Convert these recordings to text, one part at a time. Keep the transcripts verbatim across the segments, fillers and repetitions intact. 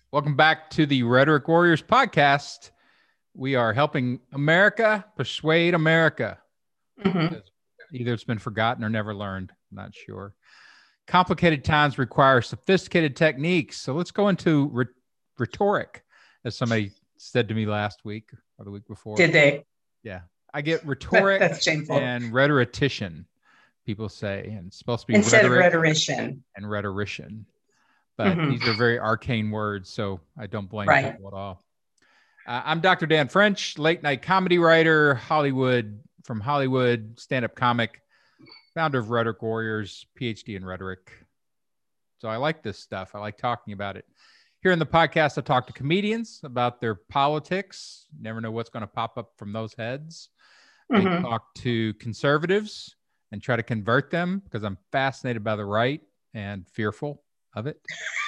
Welcome back to the Rhetoric Warriors podcast. We are helping America persuade America. Mm-hmm. Either it's been forgotten or never learned. I'm not sure. Complicated times require sophisticated techniques. So let's go into re- rhetoric, as somebody said to me last week or the week before. Did they? Yeah. I get rhetoric That's shameful. and rhetorician, people say, and it's supposed to be Instead rhetoric of rhetorician and rhetorician. But mm-hmm. these are very arcane words, so I don't blame right. people at all. Uh, I'm Doctor Dan French, late night comedy writer, Hollywood, from Hollywood, stand-up comic, founder of Rhetoric Warriors, P H D in rhetoric. So I like this stuff. I like talking about it. Here in the podcast, I talk to comedians about their politics. Never know what's going to pop up from those heads. Mm-hmm. I talk to conservatives and try to convert them because I'm fascinated by the right and fearful of it.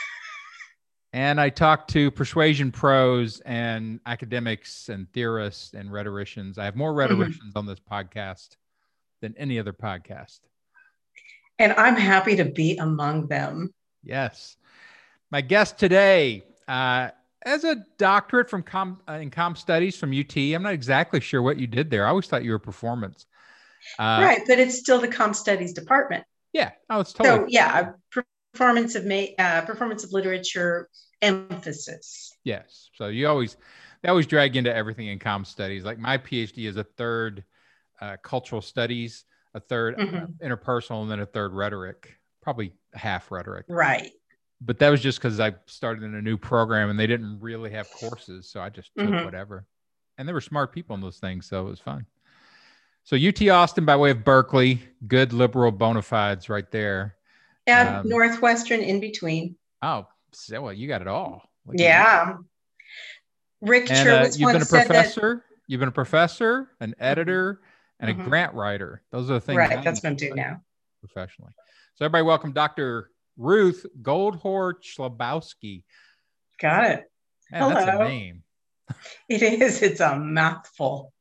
And I talk to persuasion pros and academics and theorists and rhetoricians. I have more rhetoricians mm-hmm. on this podcast than any other podcast. And I'm happy to be among them. Yes. My guest today, uh, as a doctorate from com, uh, in comm studies from U T, I'm not exactly sure what you did there. I always thought you were performance. Uh, right, but it's still the comm studies department. Yeah. Oh, it's totally. So yeah, performance of uh, performance of literature emphasis. Yes. So you always, they always drag into everything in comm studies. Like my PhD is a third uh, cultural studies, a third mm-hmm. uh, interpersonal, and then a third rhetoric, probably half rhetoric. Right. But that was just because I started in a new program and they didn't really have courses. So I just took mm-hmm. whatever. And there were smart people in those things. So it was fun. So U T Austin by way of Berkeley, good liberal bona fides right there. And um, Northwestern in between. Oh, so well, you got it all. Look yeah. Rick and, uh, you've been a professor. That... You've been a professor, an editor, and mm-hmm. a grant writer. Those are the things. Right. That's what I'm doing now. Professionally. So everybody welcome Doctor Ruth Goldhor-Schlabowski. Got it. Man, Hello. That's a name. It is. It's a mouthful.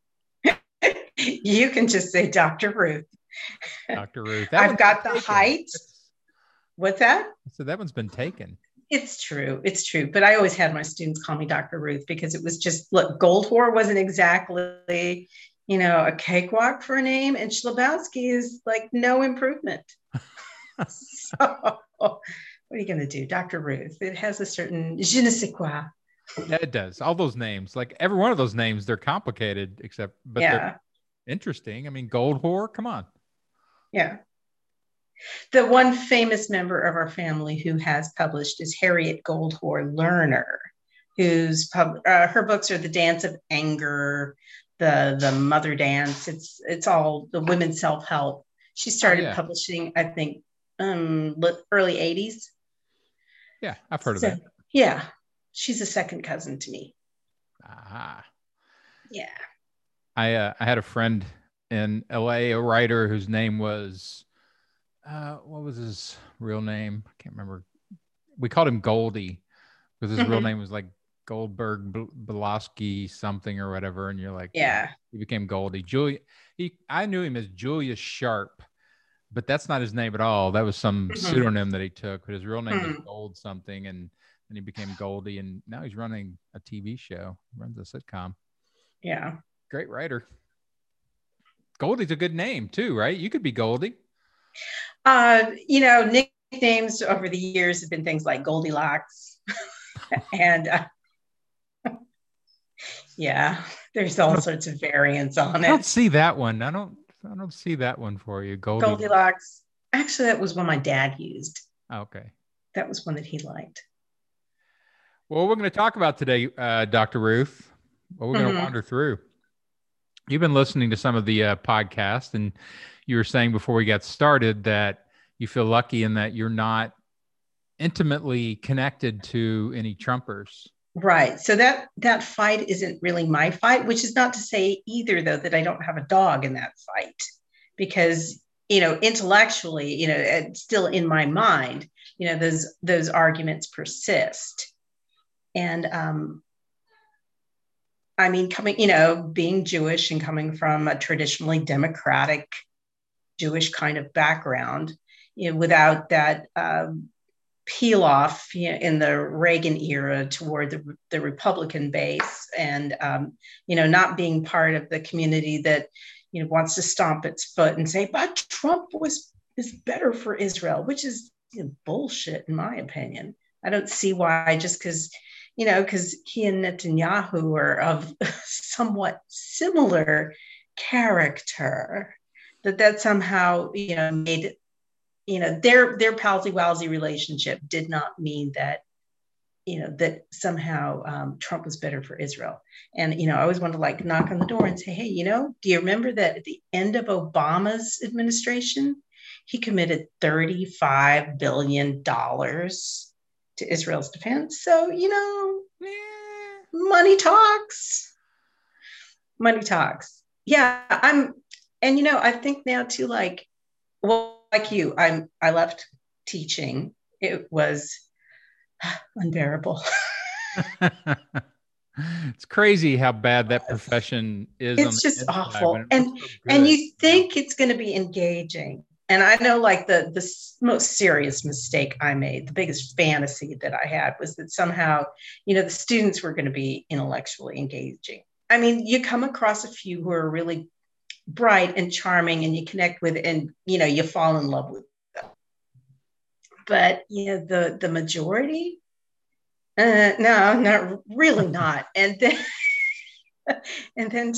You can just say Doctor Ruth. Doctor Ruth. That I've got the taken. height. What's that? So that one's been taken. It's true. It's true. But I always had my students call me Doctor Ruth because it was just, look, Goldhor wasn't exactly, you know, a cakewalk for a name. And Schlabowski is like no improvement. So what are you going to do? Doctor Ruth. It has a certain je ne sais quoi. Yeah, it does. All those names, like every one of those names, they're complicated, except, but yeah. they're interesting. I mean, Goldhor, come on. Yeah. The one famous member of our family who has published is Harriet Goldhor Lerner, whose pub, uh, her books are The Dance of Anger, the the Mother Dance. It's it's all the women's self-help. She started oh, yeah. publishing, I think, um, early eighties. Yeah, I've heard so, of that. Yeah, she's a second cousin to me. Ah. Yeah. I uh, I had a friend in L A, a writer whose name was. Uh, what was his real name? I can't remember. We called him Goldie because his mm-hmm. real name was like Goldberg Belowski something or whatever. And you're like, yeah, he became Goldie. Julia, he, I knew him as Julius Sharp, but that's not his name at all. That was some mm-hmm. pseudonym that he took, but his real name mm-hmm. was Gold something. And then he became Goldie. And now he's running a T V show, he runs a sitcom. Yeah. Great writer. Goldie's a good name too, right? You could be Goldie. Uh, you know, nicknames over the years have been things like Goldilocks, and uh, yeah, there's all sorts of variants on it. I don't see that one. I don't. I don't see that one for you. Goldilocks. Goldilocks. Actually, that was one my dad used. Oh, okay. That was one that he liked. Well, we're going to talk about today, uh, Doctor Ruth. Well, we're mm-hmm. going to wander through. You've been listening to some of the uh, podcasts, and you were saying before we got started that you feel lucky in that you're not intimately connected to any Trumpers. Right. So that that fight isn't really my fight, which is not to say either, though, that I don't have a dog in that fight, because, you know, intellectually, you know, it's still in my mind, you know, those those arguments persist. And um, I mean, coming, you know, being Jewish and coming from a traditionally democratic Jewish kind of background, you know, without that um, peel off, you know, in the Reagan era toward the, the Republican base, and um, you know, not being part of the community that, you know, wants to stomp its foot and say, but Trump was is better for Israel, which is, you know, bullshit in my opinion. I don't see why, just because, you know, because he and Netanyahu are of somewhat similar character, that that somehow, you know, made, you know, their their palsy-walsy relationship did not mean that, you know, that somehow um, Trump was better for Israel. And, you know, I always want to like knock on the door and say, hey, you know, do you remember that at the end of Obama's administration, he committed thirty-five billion dollars to Israel's defense? So, you know, eh, money talks. Money talks. Yeah, I'm, and, you know, I think now too, like, well, like you, I'm, I left teaching. It was unbearable. It's crazy how bad that profession is. It's just awful. And, so and you think it's going to be engaging. And I know, like, the, the most serious mistake I made, the biggest fantasy that I had was that somehow, you know, the students were going to be intellectually engaging. I mean, you come across a few who are really bright and charming and you connect with, and, you know, you fall in love with them. But, you know, the, the majority, uh, no, not really not. And then, and then,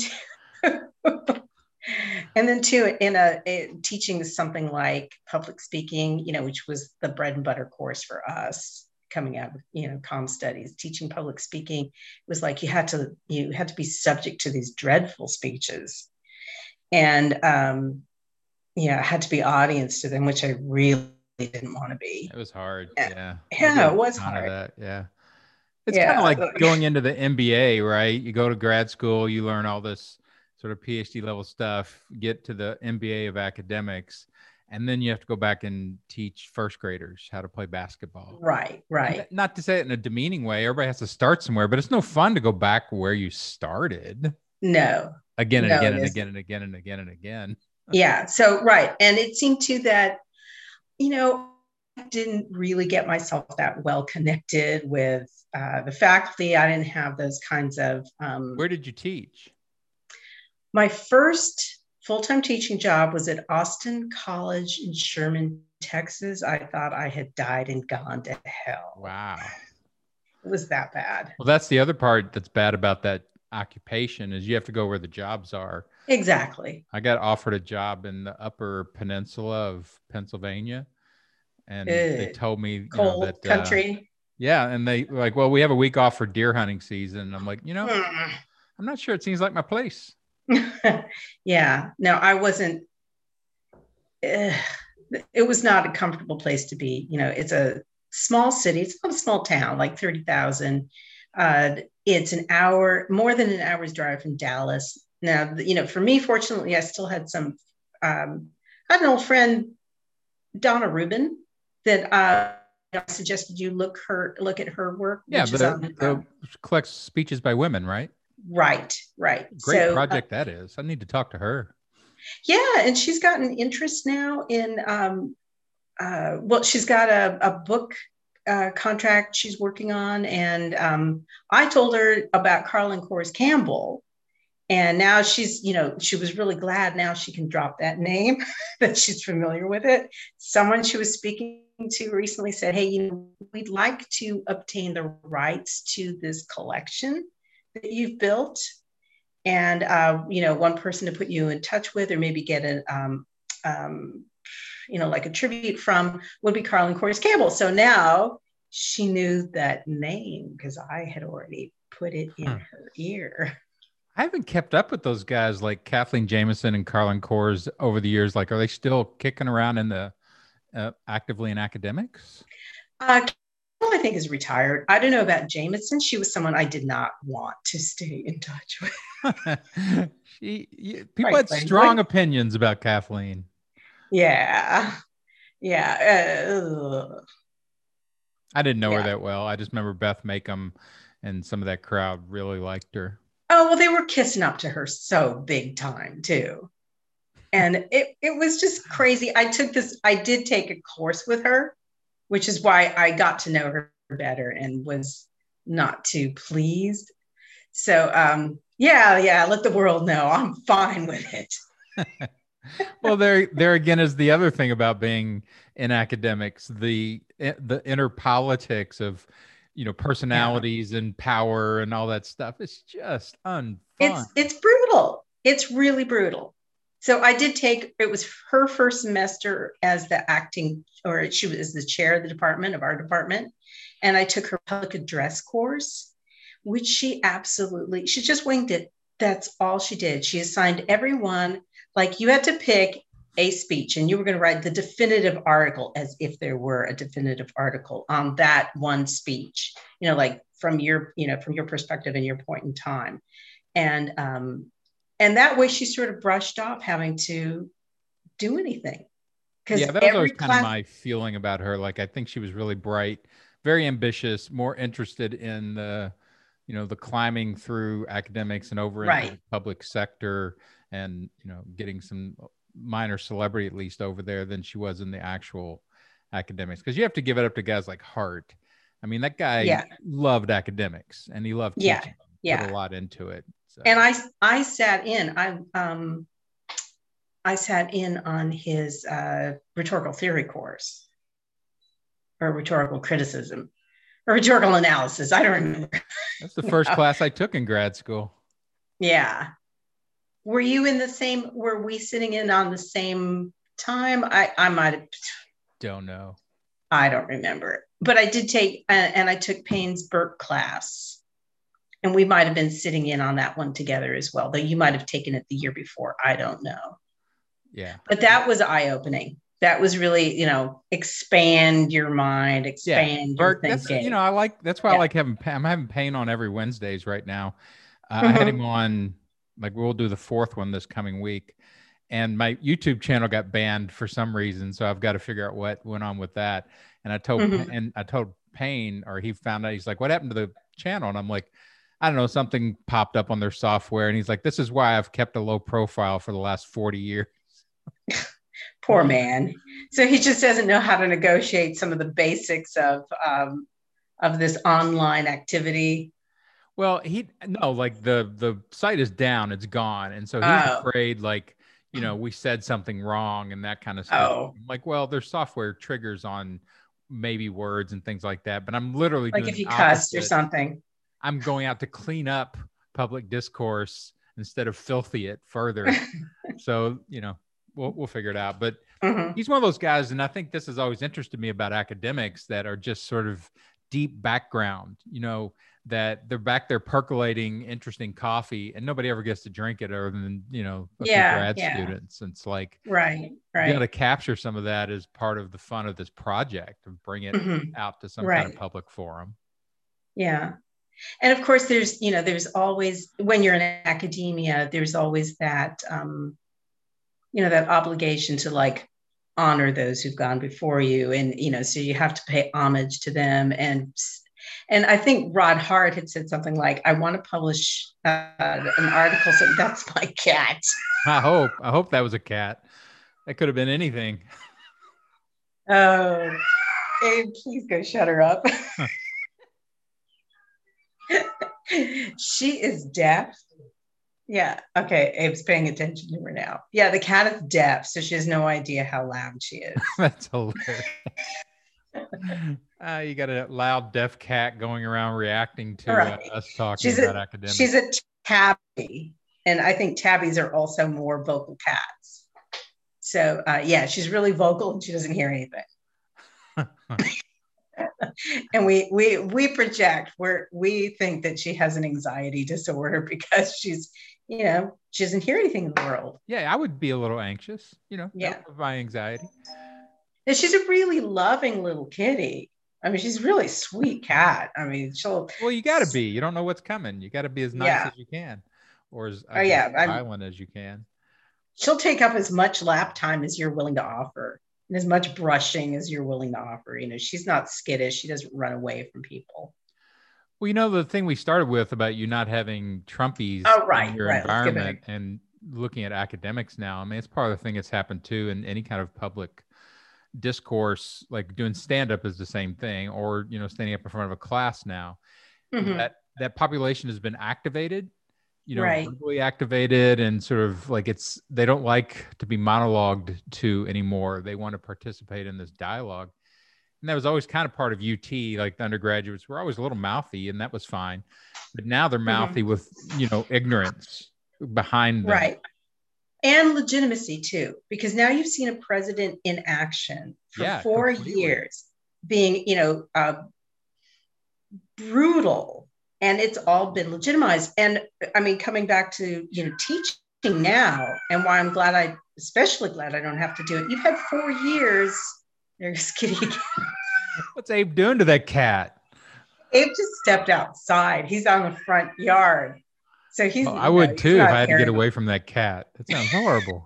and then too, in a, a teaching something like public speaking, you know, which was the bread and butter course for us coming out of, you know, comm studies, teaching public speaking was like, you had to, you had to be subject to these dreadful speeches. And um, yeah, I had to be audience to them, which I really didn't want to be. It was hard. Yeah. Yeah, it was hard. That. Yeah. It's yeah. kind of like going into the M B A, right? You go to grad school, you learn all this sort of P H D level stuff, get to the M B A of academics, and then you have to go back and teach first graders how to play basketball. Right, right. And not to say it in a demeaning way. Everybody has to start somewhere, but it's no fun to go back where you started. No. Again and no, again and again and again and again and again. Yeah. So, right. And it seemed to that, you know, I didn't really get myself that well connected with uh, the faculty. I didn't have those kinds of. Um, Where did you teach? My first full-time teaching job was at Austin College in Sherman, Texas. I thought I had died and gone to hell. Wow. It was that bad. Well, that's the other part that's bad about that occupation is you have to go where the jobs are. Exactly. I got offered a job in the Upper Peninsula of Pennsylvania, and Ew. they told me cold know, that, country. Uh, yeah, and they were like, well, we have a week off for deer hunting season. And I'm like, you know, mm. I'm not sure. It seems like my place. Yeah. No, I wasn't. Uh, it was not a comfortable place to be. You know, it's a small city. It's not a small town, like thirty thousand. Uh, it's an hour, more than an hour's drive from Dallas. Now, you know, for me, fortunately, I still had some, um, I had an old friend, Donna Rubin, that uh, I suggested you look her look at her work. Yeah, which the, is on, the um, collects speeches by women, right? Right, right. Great so, project uh, that is. I need to talk to her. Yeah, and she's got an interest now in, um, uh, well, she's got a, a book uh, contract she's working on. And um, I told her about Carlin Cores Campbell. And now she's, you know, she was really glad now she can drop that name, that she's familiar with it. Someone she was speaking to recently said, hey, you know, we'd like to obtain the rights to this collection that you've built. And, uh, you know, one person to put you in touch with, or maybe get a, um, um, you know, like a tribute from, would be Carlin Cores Campbell. So now she knew that name because I had already put it in huh. her ear. I haven't kept up with those guys like Kathleen Jamison and Carlin Cores over the years. Like, are they still kicking around in the uh, actively in academics? Uh, I think is retired. I don't know about Jamison. She was someone I did not want to stay in touch with. she, you, people right, had strong like, opinions about Kathleen. Yeah. Yeah. Uh, I didn't know yeah. her that well. I just remember Beth Makem and some of that crowd really liked her. Oh, well, they were kissing up to her so big time too. And it, it was just crazy. I took this, I did take a course with her, which is why I got to know her better and was not too pleased. So, um, yeah, yeah, let the world know I'm fine with it. Well, there, there again is the other thing about being in academics, the the inner politics of, you know, personalities yeah. and power and all that stuff. It's just unfun. It's it's brutal. It's really brutal. So I did take, it was her first semester as the acting, or she was the chair of the department, of our department. And I took her public address course, which she absolutely, she just winged it. That's all she did. She assigned everyone, like you had to pick a speech and you were going to write the definitive article as if there were a definitive article on that one speech, you know, like from your, you know, from your perspective and your point in time. And, um, and that way she sort of brushed off having to do anything. Yeah, that was always class- kind of my feeling about her. Like, I think she was really bright, very ambitious, more interested in the, you know, the climbing through academics and over right. into the public sector and, you know, getting some minor celebrity at least over there than she was in the actual academics. Because you have to give it up to guys like Hart. I mean, that guy yeah. loved academics and he loved teaching. Yeah, yeah. Put a lot into it. So. And I, I sat in, I, um, I sat in on his uh, rhetorical theory course or rhetorical criticism or rhetorical analysis. I don't remember. That's the first no. class I took in grad school. Yeah. Were you in the same, were we sitting in on the same time? I, I might have. Don't know. I don't remember. But I did take, uh, and I took Payne's Burke class. And we might have been sitting in on that one together as well, though you might have taken it the year before. I don't know. Yeah. But that was eye-opening. That was really, you know, expand your mind, expand yeah. Burke, your thinking. You know, I like, that's why yeah. I like having, I'm having Payne on every Wednesdays right now. Uh, mm-hmm. I had him on, like we'll do the fourth one this coming week. And my YouTube channel got banned for some reason. So I've got to figure out what went on with that. And I told, mm-hmm. and I told Payne, or he found out, he's like, what happened to the channel? And I'm like, I don't know, something popped up on their software. And he's like, this is why I've kept a low profile for the last forty years. Poor man. So he just doesn't know how to negotiate some of the basics of, um, of this online activity. Well, he, no, like the, the site is down, it's gone. And so he's oh. afraid, like, you know, we said something wrong and that kind of stuff. Oh. I'm like, well, there's software triggers on maybe words and things like that, but I'm literally like doing if you cussed or something. I'm going out to clean up public discourse instead of filthy it further. So, you know, we'll, we'll figure it out. But mm-hmm. he's one of those guys. And I think this has always interested me about academics that are just sort of deep background, you know, that they're back there percolating interesting coffee and nobody ever gets to drink it other than, you know, a yeah, few grad yeah. students. And it's like, right, right. you got to capture some of that as part of the fun of this project and bring it mm-hmm. out to some right. kind of public forum. Yeah. And of course, there's, you know, there's always, when you're in academia, there's always that, um, you know, that obligation to like honor those who've gone before you. And, you know, so you have to pay homage to them. And, and I think Rod Hart had said something like, I want to publish uh, an article. So that's my cat. I hope, I hope that was a cat. That could have been anything. Oh, Abe, please go shut her up. She is deaf. Yeah. Okay. Abe's paying attention to her now. Yeah. The cat is deaf, so she has no idea how loud she is. That's hilarious. uh, you got a loud deaf cat going around reacting to right. uh, us talking she's about a, academics. She's a tabby. And I think tabbies are also more vocal cats. So uh, yeah, she's really vocal and she doesn't hear anything. And we we we project where we think that she has an anxiety disorder because she's, you know, she doesn't hear anything in the world. Yeah, I would be a little anxious, you know, yeah, my anxiety. And she's a really loving little kitty. I mean, she's a really sweet cat. I mean, she'll. Well, you got to be. You don't know what's coming. You got to be as nice yeah. as you can, or as oh, yeah, violent as you can. She'll take up as much lap time as you're willing to offer. And as much brushing as you're willing to offer. You know, she's not skittish. She doesn't run away from people. Well, you know, the thing we started with about you not having Trumpies oh, right, in your right. environment and looking at academics now, I mean, it's part of the thing that's happened too in any kind of public discourse, like doing stand-up is the same thing, or, you know, standing up in front of a class now, Mm-hmm. that that population has been activated, you know, Right. verbally activated, and sort of like it's, they don't like to be monologued to anymore. They want to participate in this dialogue. And that was always kind of part of U T. Like the undergraduates were always a little mouthy, and that was fine. But now they're mouthy Mm-hmm. with, you know, ignorance behind them. Right. And legitimacy too, because now you've seen a president in action for Yeah, four completely. years being, you know, uh, brutal, and it's all been legitimized. And I mean, coming back to, you know, teaching now, and why I'm glad I, especially glad I don't have to do it. You've had four years. There's Kitty again. What's Abe doing to that cat? Abe just stepped outside. He's on the front yard. So he's, Well, I you know, would he's too if not I had to get caring. away from that cat. That sounds horrible.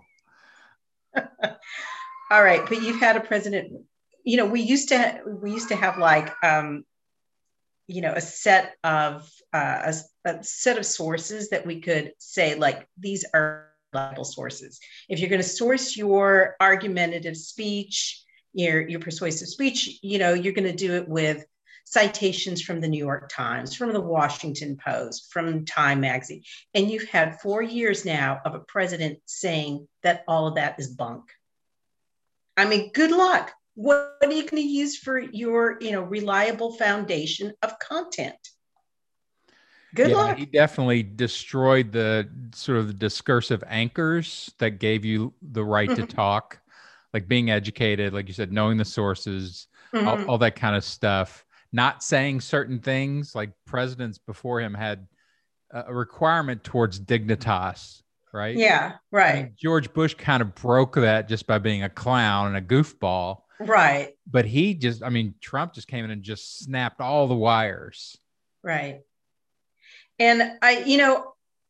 All right, but you've had a president. You know, we used to ha- we used to have like, um, you know, a set of uh, a, a set of sources that we could say, like, these are reliable sources. If you're going to source your argumentative speech, your your persuasive speech, you know, you're going to do it with citations from the New York Times, from the Washington Post, from Time Magazine. And you've had four years now of a president saying that all of that is bunk. I mean, good luck. What are you going to use for your, you know, reliable foundation of content? Good Yeah, luck. he definitely destroyed the sort of the discursive anchors that gave you the right to talk, like being educated, like you said, knowing the sources, Mm-hmm. all, all that kind of stuff. Not saying certain things, like presidents before him had a requirement towards dignitas, right? Yeah, I right. mean, George Bush kind of broke that just by being a clown and a goofball. Right. But he just, I mean, Trump just came in and just snapped all the wires. Right. And I, you know,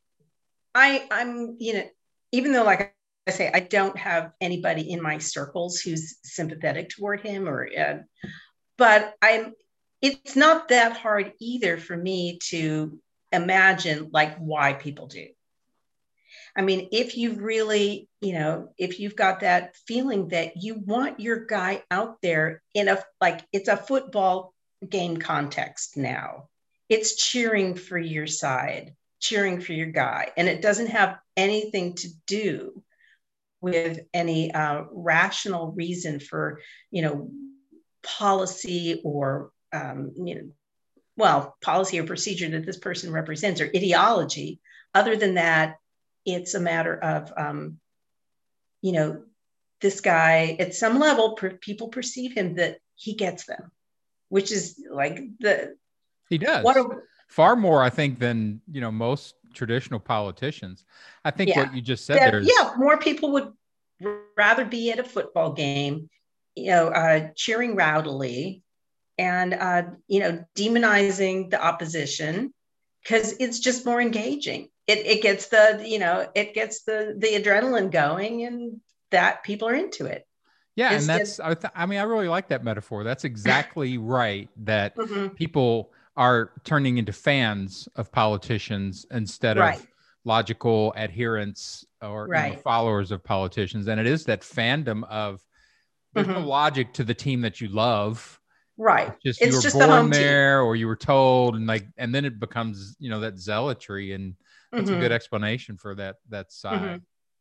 I, I'm, you know, even though, like I say, I don't have anybody in my circles who's sympathetic toward him, or, uh, but I'm, it's not that hard either for me to imagine like why people do. I mean, if you really, you know, if you've got that feeling that you want your guy out there in a, like, it's a football game context now, it's cheering for your side, cheering for your guy. And it doesn't have anything to do with any uh, rational reason for, you know, policy or, um, you know, well, policy or procedure that this person represents, or ideology. Other than that, it's a matter of, um, you know, this guy at some level, per, people perceive him that he gets them, which is like the, he does what a, far more, I think, than, you know, most traditional politicians. I think yeah, what you just said that, there is, yeah, more people would rather be at a football game, you know, uh, cheering rowdily and, uh, you know, demonizing the opposition, because it's just more engaging. It, it gets the, you know, it gets the, the adrenaline going, and that people are into it. yeah. Instead, And that's, I, th- I mean, I really like that metaphor. That's exactly right. That mm-hmm. people are turning into fans of politicians instead right. of logical adherents or right. you know, followers of politicians. And it is that fandom of, there's mm-hmm. no logic to the team that you love. Right. It's just it's you were just born the there team. Or you were told, and like, and then it becomes, you know, that zealotry, and that's mm-hmm. a good explanation for that, that side. Mm-hmm.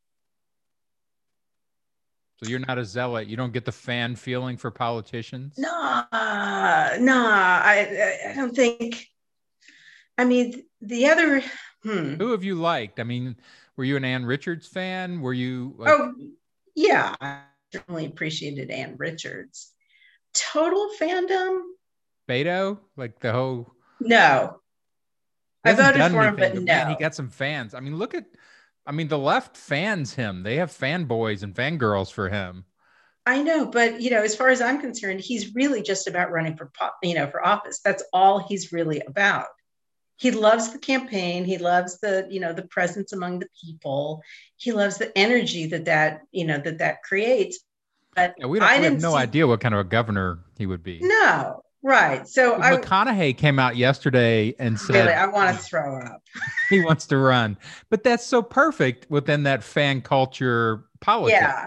So you're not a zealot. You don't get the fan feeling for politicians. No, nah, no, nah, I, I don't think, I mean, the other, hmm. Who have you liked? I mean, were you an Ann Richards fan? Were you like, oh yeah, I certainly appreciated Ann Richards. Total fandom? Beto? Like the whole, no. I voted done for anything, him, but, but no. Man, he got some fans. I mean, look at, I mean, the left fans him. They have fanboys and fangirls for him. I know, but, you know, as far as I'm concerned, he's really just about running for, you know, for office. That's all he's really about. He loves the campaign. He loves the, you know, the presence among the people. He loves the energy that that, you know, that that creates. But yeah, we, don't, I we didn't have no see, idea what kind of a governor he would be. No, right. So I, McConaughey came out yesterday and said, really, I want to throw up. He wants to run. But that's so perfect within that fan culture politics. Yeah.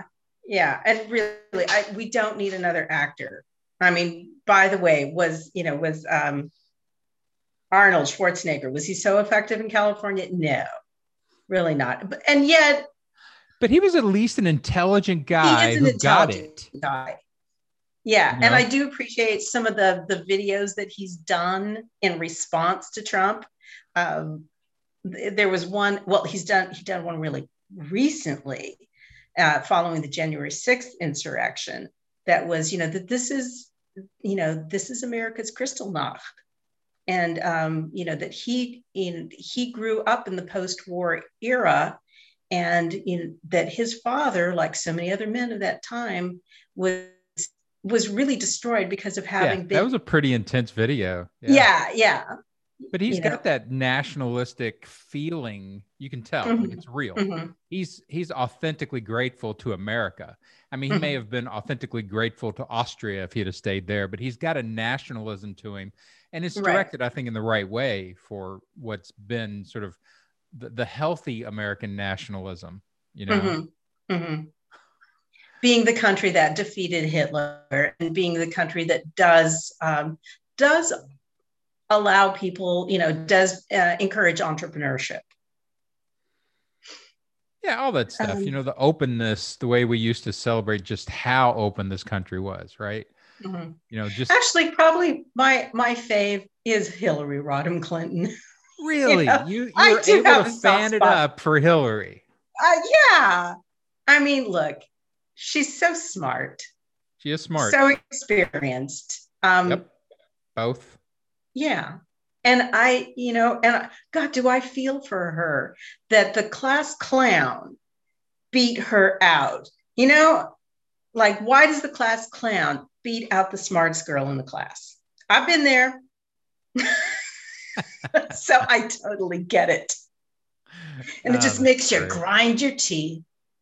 Yeah. And really, I, we don't need another actor. I mean, by the way, was, you know, was um, Arnold Schwarzenegger, was he so effective in California? No, really not. But, and yet, But he was at least an intelligent he is guy an who got intelligent it. guy. Yeah. You And I know? do appreciate some of the, the videos that he's done in response to Trump. Um, there was one, well, he's done, he done one really recently uh, following the January sixth insurrection that was, you know, that this is, you know, this is America's Kristallnacht. And, um, you know, that he, in, he grew up in the post-war era, and in, that his father, like so many other men of that time, was was really destroyed because of Yeah, having that been. was a pretty intense video. Yeah, yeah. But he's You know. got that nationalistic feeling. You can tell, like, Mm-hmm. it's real. Mm-hmm. He's he's authentically grateful to America. I mean, he Mm-hmm. may have been authentically grateful to Austria if he'd have stayed there, but he's got a nationalism to him, and it's Right. directed, I think, in the right way for what's been sort of the, the healthy American nationalism. You know, Mm-hmm. Mm-hmm. Being the country that defeated Hitler, and being the country that does um, does allow people, you know, does uh, encourage entrepreneurship. yeah, all that stuff. Um, You know, the openness, the way we used to celebrate just how open this country was, right? mm-hmm. You know, just Actually, probably my my fave is Hillary Rodham Clinton. really, you know, you you I were do able to have a soft fan it spot. up for Hillary. Uh, yeah, I mean, look, she's so smart. She is smart. So experienced. Um, yep, both. Yeah. And I, you know, and I, God, do I feel for her that the class clown beat her out? You know, like, why does the class clown beat out the smartest girl in the class? I've been there. So I totally get it. And it Oh, just makes you great. grind your teeth.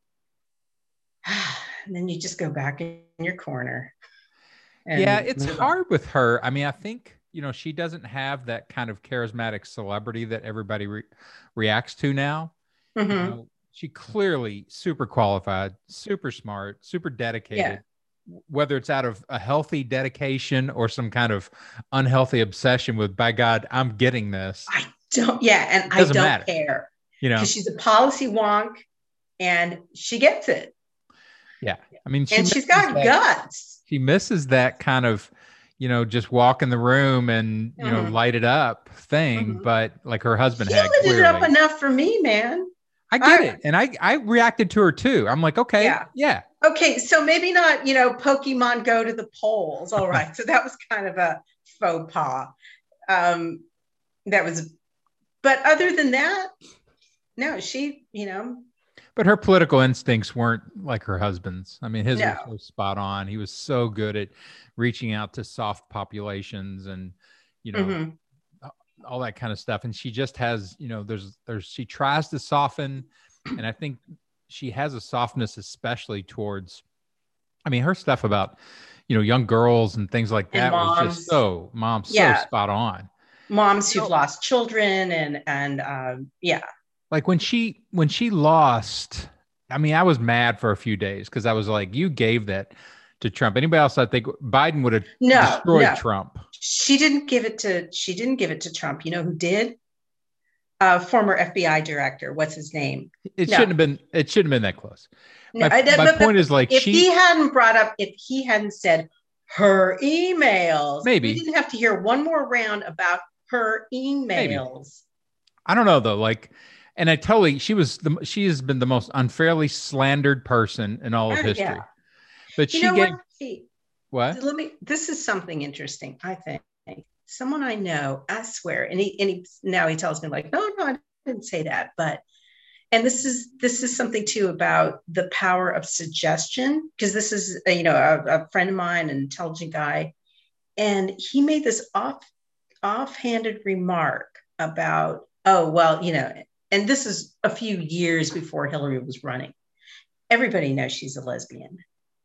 And then you just go back in your corner. And yeah, it's hard with her. I mean, I think, you know, she doesn't have that kind of charismatic celebrity that everybody re- reacts to now. Mm-hmm. You know, she clearly super qualified, super smart, super dedicated. Yeah. Whether it's out of a healthy dedication or some kind of unhealthy obsession with, by God, I'm getting this. I don't, yeah, and I don't matter. care. You know, because she's a policy wonk and she gets it. Yeah. I mean, she and she's got that, guts. She misses that kind of, you know, just walk in the room and, you mm-hmm. know, light it up thing. Mm-hmm. But like her husband she had lit clearly. it up enough for me, man. I get I, it. And I, I reacted to her too. I'm like, okay, yeah. yeah. Okay. So maybe not, you know, Pokemon go to the polls. All right. So that was kind of a faux pas. Um, that was, but other than that, no, she, you know. But her political instincts weren't like her husband's. I mean, his no. was so spot on. He was so good at reaching out to soft populations and, you know, mm-hmm. all that kind of stuff. And she just has, you know, there's, there's, she tries to soften. And I think she has a softness, especially towards, I mean, her stuff about, you know, young girls and things like that was just so, mom, yeah. so spot on. Moms who've so, lost children and, and, um, yeah. Like when she, when she lost, I mean, I was mad for a few days because I was like, you gave that to Trump. Anybody else, I think Biden would have no, destroyed no. Trump. She didn't give it to, she didn't give it to Trump. You know who did? Uh, former F B I director. What's his name? It no. shouldn't have been, it shouldn't have been that close. No, my I, my but, point but is like, if she, he hadn't brought up, if he hadn't said her emails, maybe we didn't have to hear one more round about her emails. Maybe. I don't know though. Like, and I totally, she was the, she has been the most unfairly slandered person in all of uh, history. Yeah. But you she know gave what? He, what? Let me. This is something interesting. I think someone I know. I swear, and he and he now he tells me like, no, no, I didn't say that. But and this is this is something too about the power of suggestion, because this is you know a, a friend of mine, an intelligent guy, and he made this off offhanded remark about, oh well, you know. And this is a few years before Hillary was running. Everybody knows she's a lesbian.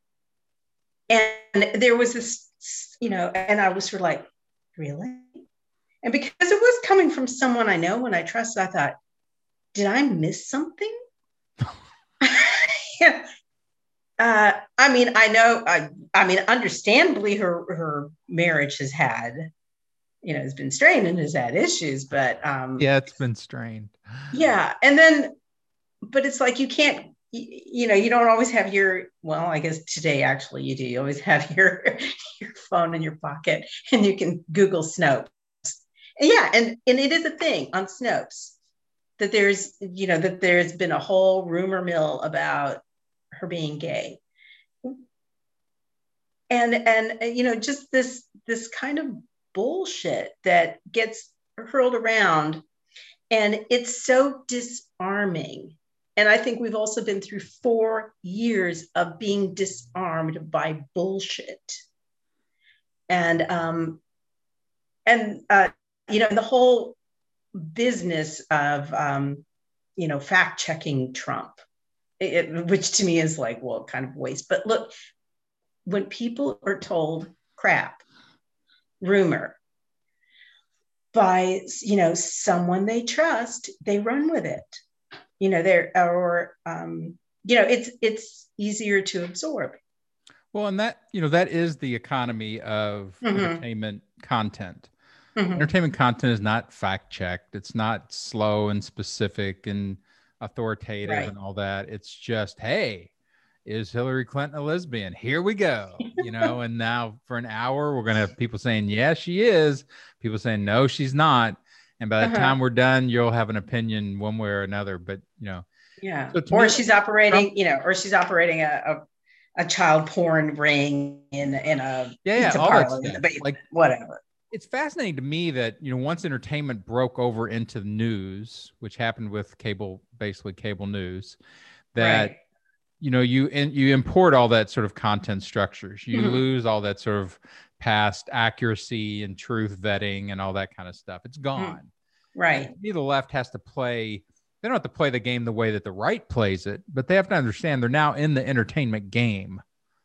And there was this, you know, and I was sort of like, really? And because it was coming from someone I know and I trust, I thought, did I miss something? yeah. Uh, I mean, I know. I, I mean, understandably, her her marriage has had, you know, has been strained and has had issues. But um, Yeah, it's been strained. yeah, and then, but it's like you can't. You, you know, you don't always have your. Well, I guess today actually you do. You always have your your phone in your pocket, and you can Google Snopes. And yeah, and and it is a thing on Snopes that there's, you know, that there's been a whole rumor mill about her being gay, and and you know, just this this kind of bullshit that gets hurled around, and it's so disarming. And I think we've also been through four years of being disarmed by bullshit, and um and uh you know, the whole business of um you know, fact checking Trump, it, which to me is like, well, kind of waste. But look, when people are told crap, rumor, by, you know, someone they trust, they run with it. You know, they're, or um, you know, it's it's easier to absorb. Well, and that, you know, that is the economy of Mm-hmm. entertainment content. Mm-hmm. Entertainment content is not fact checked. It's not slow and specific and authoritative Right. and all that. It's just, hey, is Hillary Clinton a lesbian? Here we go. You know, and now for an hour, we're going to have people saying, yes, she is. People saying, no, she's not. And by the Uh-huh. time we're done, you'll have an opinion one way or another. But, you know, yeah. so to Or me, she's operating, Trump, you know, or she's operating a, a a child porn ring in in a yeah, yeah, pizza all that parlor in the stuff. basement, Like, whatever. it's fascinating to me that, you know, once entertainment broke over into the news, which happened with cable, basically cable news, that, Right. you know, you and you import all that sort of content structures. You Mm-hmm. lose all that sort of past accuracy and truth vetting and all that kind of stuff. It's gone. Mm-hmm. Right. And to me, the left has to play. They don't have to play the game the way that the right plays it, but they have to understand they're now in the entertainment game.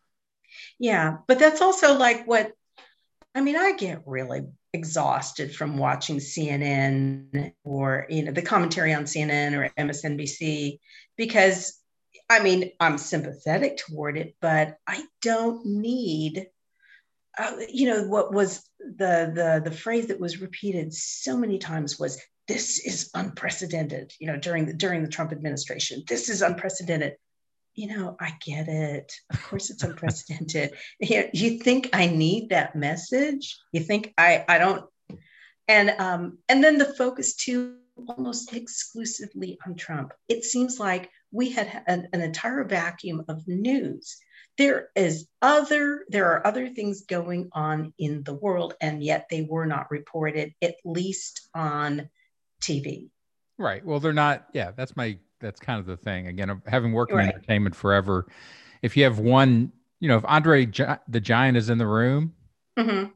Yeah, but that's also like what, I mean, I get really exhausted from watching C N N, or, you know, the commentary on C N N or M S N B C, because I mean, I'm sympathetic toward it, but I don't need, uh, you know, what was the the the phrase that was repeated so many times was, this is unprecedented, you know, during the during the Trump administration. This is unprecedented. You know, I get it. Of course, it's unprecedented. You, you think I need that message? You think I I don't? And um and then the focus too, almost exclusively on Trump. It seems like we had an, an entire vacuum of news. There is other there are other things going on in the world, and yet they were not reported, at least on T V. Right. Well, they're not. Yeah, that's my. That's kind of the thing. Again, having worked in Right. entertainment forever, if you have one, you know, if Andre Gi- the Giant is in the room, Mm-hmm.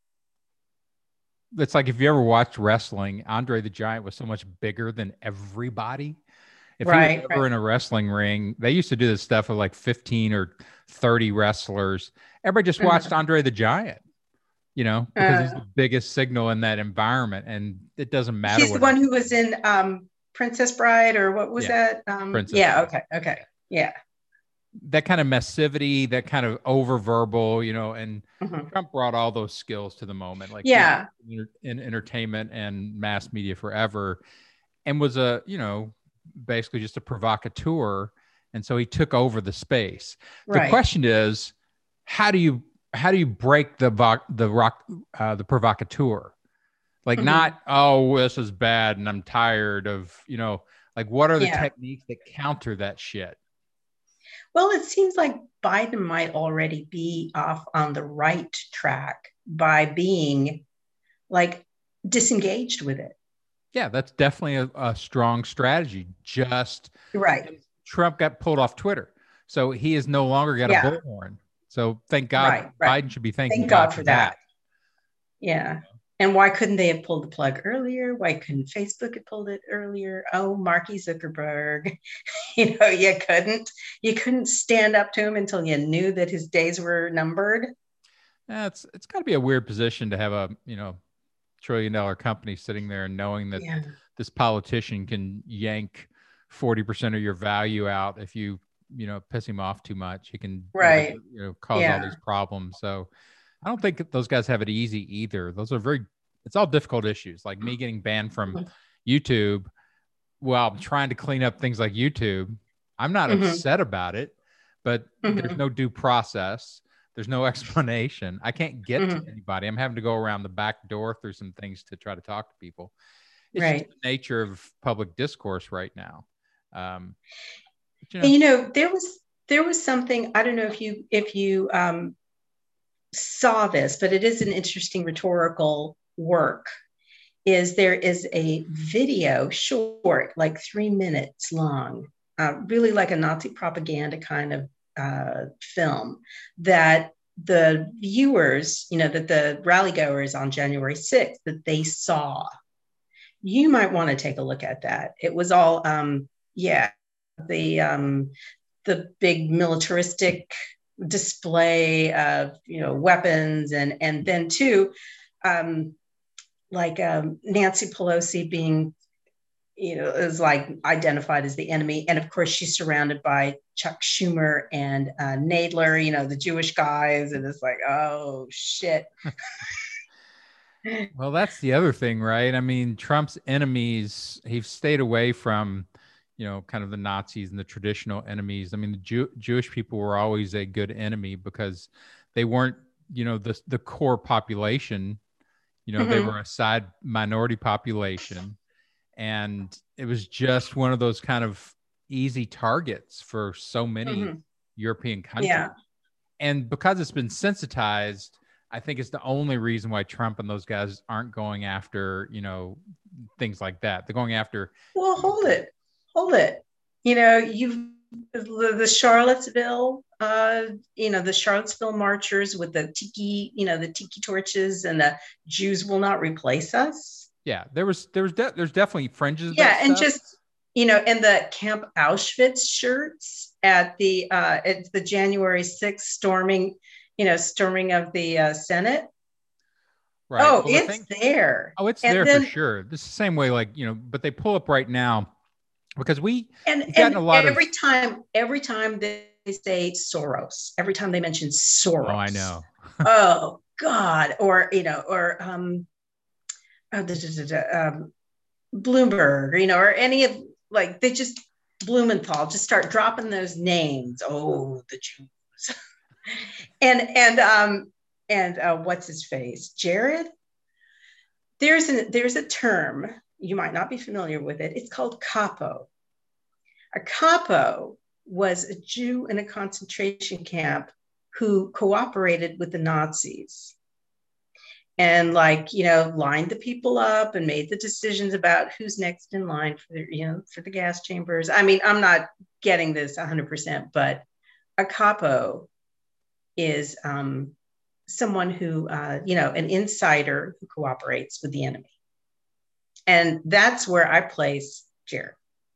it's like if you ever watched wrestling, Andre the Giant was so much bigger than everybody. If he was Right. ever Right. in a wrestling ring, they used to do this stuff of like fifteen or thirty wrestlers. Everybody just watched Mm-hmm. Andre the Giant, you know, because he's Uh, the biggest signal in that environment. And it doesn't matter he's the what. one who was in um, Princess Bride, or what was Yeah. that? Um, Princess yeah. Bride. Okay. Okay. Yeah. That kind of massivity, that kind of over verbal, you know, and Mm-hmm. Trump brought all those skills to the moment. Like he's Yeah. in entertainment and mass media forever and was a, you know, basically just a provocateur. And so he took over the space. The Right. question is, how do you, how do you break the, the rock, uh, the provocateur? Like Mm-hmm. not, oh, this is bad and I'm tired of, you know, like what are the Yeah. techniques that counter that shit? Well, it seems like Biden might already be off on the right track by being like disengaged with it. Yeah, that's definitely a, a strong strategy. Just Right. Trump got pulled off Twitter, so he has no longer got a Yeah. bullhorn. So thank God, Right. Right. Biden should be thanking Thank God God for for that. that. Yeah. And why couldn't they have pulled the plug earlier? Why couldn't Facebook have pulled it earlier? Oh, Marky Zuckerberg. You know, you couldn't. You couldn't stand up to him until you knew that his days were numbered. Yeah, it's it's got to be a weird position to have a you know trillion dollar company sitting there and knowing that Yeah. this politician can yank forty percent of your value out if you you know, piss him off too much. He can, Right. you know, cause Yeah. all these problems. So I don't think those guys have it easy either. Those are very, it's all difficult issues. Like me getting banned from YouTube while I'm trying to clean up things like YouTube. I'm not Mm-hmm. upset about it, but Mm-hmm. there's no due process. There's no explanation. I can't get Mm-hmm. to anybody. I'm having to go around the back door through some things to try to talk to people. It's Right. just the nature of public discourse right now. Um, but, you know, And, you know, there was there was something, I don't know if you if you um, saw this, but it is an interesting rhetorical work. Is there is a video short, like three minutes long, uh, really like a Nazi propaganda kind of uh, film that the viewers, you know, that the rally goers on January sixth, that they saw. You might want to take a look at that. It was all, um, yeah, the um, the big militaristic display of, you know, weapons, and and then too, um, like um, Nancy Pelosi being, you know, is like identified as the enemy, and of course she's surrounded by Chuck Schumer and uh, Nadler, you know, the Jewish guys, and it's like, oh shit. Well, that's the other thing, right? I mean, Trump's enemies, he's stayed away from, you know, kind of the Nazis and the traditional enemies. I mean, the Jew- Jewish people were always a good enemy because they weren't, you know, the the core population. You know, mm-hmm. They were a side minority population, and it was just one of those kind of easy targets for so many mm-hmm. European countries. Yeah. And because it's been sensitized, I think it's the only reason why Trump and those guys aren't going after, you know, things like that. They're going after. Well, hold it, hold it. You know, you've the, the Charlottesville, uh, you know, the Charlottesville marchers with the tiki, you know, the tiki torches, and the Jews will not replace us. Yeah, there was, there was, de- there's definitely fringes. Of yeah, that and stuff. just, you know, and the Camp Auschwitz shirts at the uh, at the January sixth storming. You know, storming of the uh, Senate. Right. Oh, well, the it's thing, there. Oh, it's and there then, for sure. This is the same way, like, you know, but they pull up right now because we and, we've gotten and a lot every of time, every time they say Soros, every time they mention Soros. Oh, I know. oh God, or you know, or um, oh, da, da, da, da, um, Bloomberg, you know, or any of like they just Blumenthal just start dropping those names. Oh, the Jews. and and um and uh, what's his face, Jared? There's an there's a term, you might not be familiar with it. It's called capo. A capo was a Jew in a concentration camp who cooperated with the Nazis, and like, you know, lined the people up and made the decisions about who's next in line for the, you know, for the gas chambers. I mean, I'm not getting this one hundred percent, but a capo is um, someone who, uh, you know, an insider who cooperates with the enemy. And that's where I place Jared.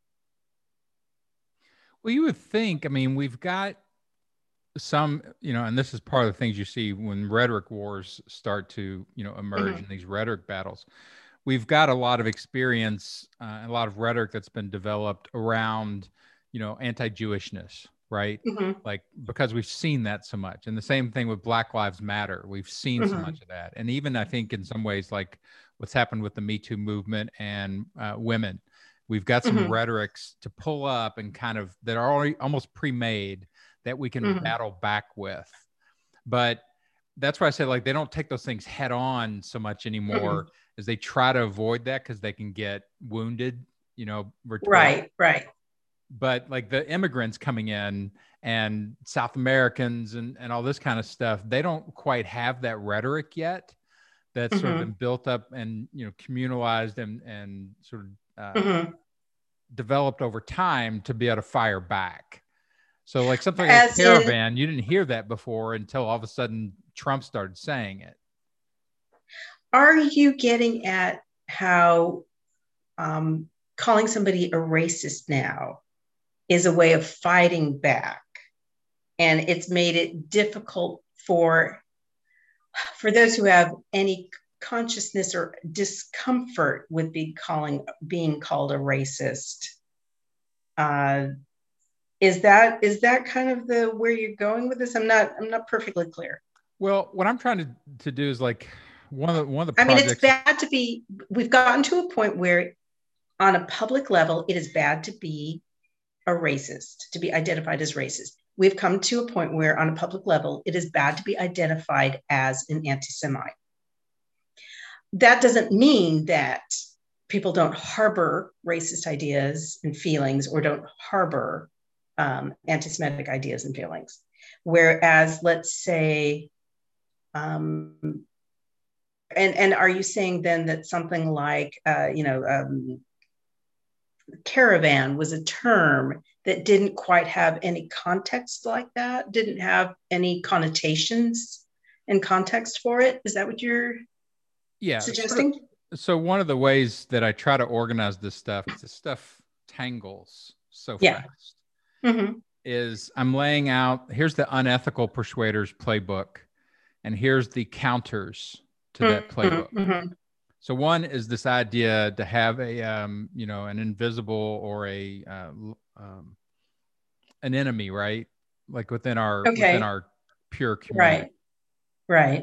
Well, you would think, I mean, we've got some, you know, and this is part of the things you see when rhetoric wars start to, you know, emerge mm-hmm. in these rhetoric battles. We've got a lot of experience, uh, a lot of rhetoric that's been developed around, you know, anti-Jewishness. Right. Mm-hmm. Like, because we've seen that so much. And the same thing with Black Lives Matter. We've seen mm-hmm. so much of that. And even I think in some ways, like what's happened with the Me Too movement and uh, women, we've got some mm-hmm. rhetorics to pull up and kind of that are already almost pre-made that we can mm-hmm. battle back with. But that's why I said, like, they don't take those things head on so much anymore mm-hmm. as they try to avoid that because they can get wounded, you know. Right, right. But like the immigrants coming in and South Americans and, and all this kind of stuff, they don't quite have that rhetoric yet that's mm-hmm. sort of been built up and, you know, communalized and, and sort of uh, mm-hmm. developed over time to be able to fire back. So like something like As Caravan, in, you didn't hear that before until all of a sudden Trump started saying it. Are you getting at how um, calling somebody a racist now is a way of fighting back? And it's made it difficult for, for those who have any consciousness or discomfort with being calling being called a racist. Uh, Is that is that kind of the where you're going with this? I'm not I'm not perfectly clear. Well, what I'm trying to, to do is like one of the, one of the I mean, it's projects. bad to be, we've gotten to a point where on a public level, it is bad to be a racist, to be identified as racist. We've come to a point where on a public level, it is bad to be identified as an anti-Semite. That doesn't mean that people don't harbor racist ideas and feelings or don't harbor um, anti-Semitic ideas and feelings. Whereas, let's say, um, and, and are you saying then that something like, uh, you know, um, caravan was a term that didn't quite have any context like that, didn't have any connotations and context for it? Is that what you're yeah, suggesting? Sort of, so one of the ways that I try to organize this stuff, because this stuff tangles so yeah. fast, mm-hmm. is I'm laying out, here's the unethical persuaders playbook, and here's the counters to that playbook. Mm-hmm. So one is this idea to have a, um, you know, an invisible or a, uh, um, an enemy, right? Like within our, okay. within our pure community. Right. Right.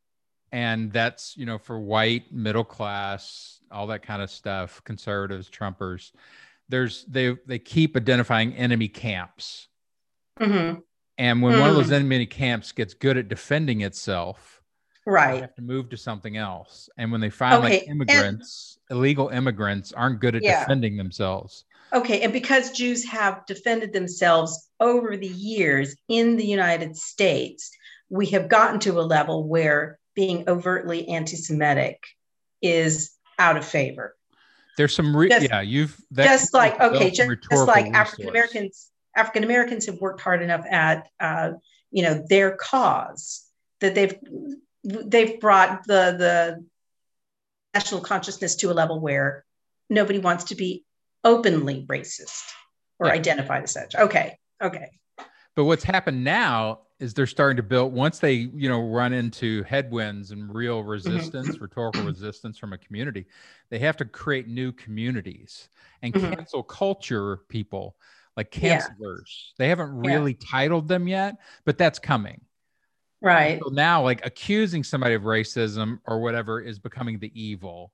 And that's, you know, for white, middle class, all that kind of stuff, conservatives, Trumpers, there's, they, they keep identifying enemy camps. Mm-hmm. And when mm-hmm. one of those enemy camps gets good at defending itself, right, they have to move to something else. And when they find okay. like immigrants, and, illegal immigrants aren't good at yeah. defending themselves. Okay. And because Jews have defended themselves over the years in the United States, we have gotten to a level where being overtly anti-Semitic is out of favor. There's some, re- just, yeah, you've that just like, okay, just, just like African-Americans, African-Americans have worked hard enough at, uh, you know, their cause that they've, they've brought the, the national consciousness to a level where nobody wants to be openly racist or yeah. identified as such. Okay. Okay. But what's happened now is they're starting to build, once they, you know, run into headwinds and real resistance, mm-hmm. rhetorical resistance from a community, they have to create new communities and mm-hmm. cancel culture people like cancelers. Yeah. They haven't really yeah. titled them yet, but that's coming. Right. So now like accusing somebody of racism or whatever is becoming the evil.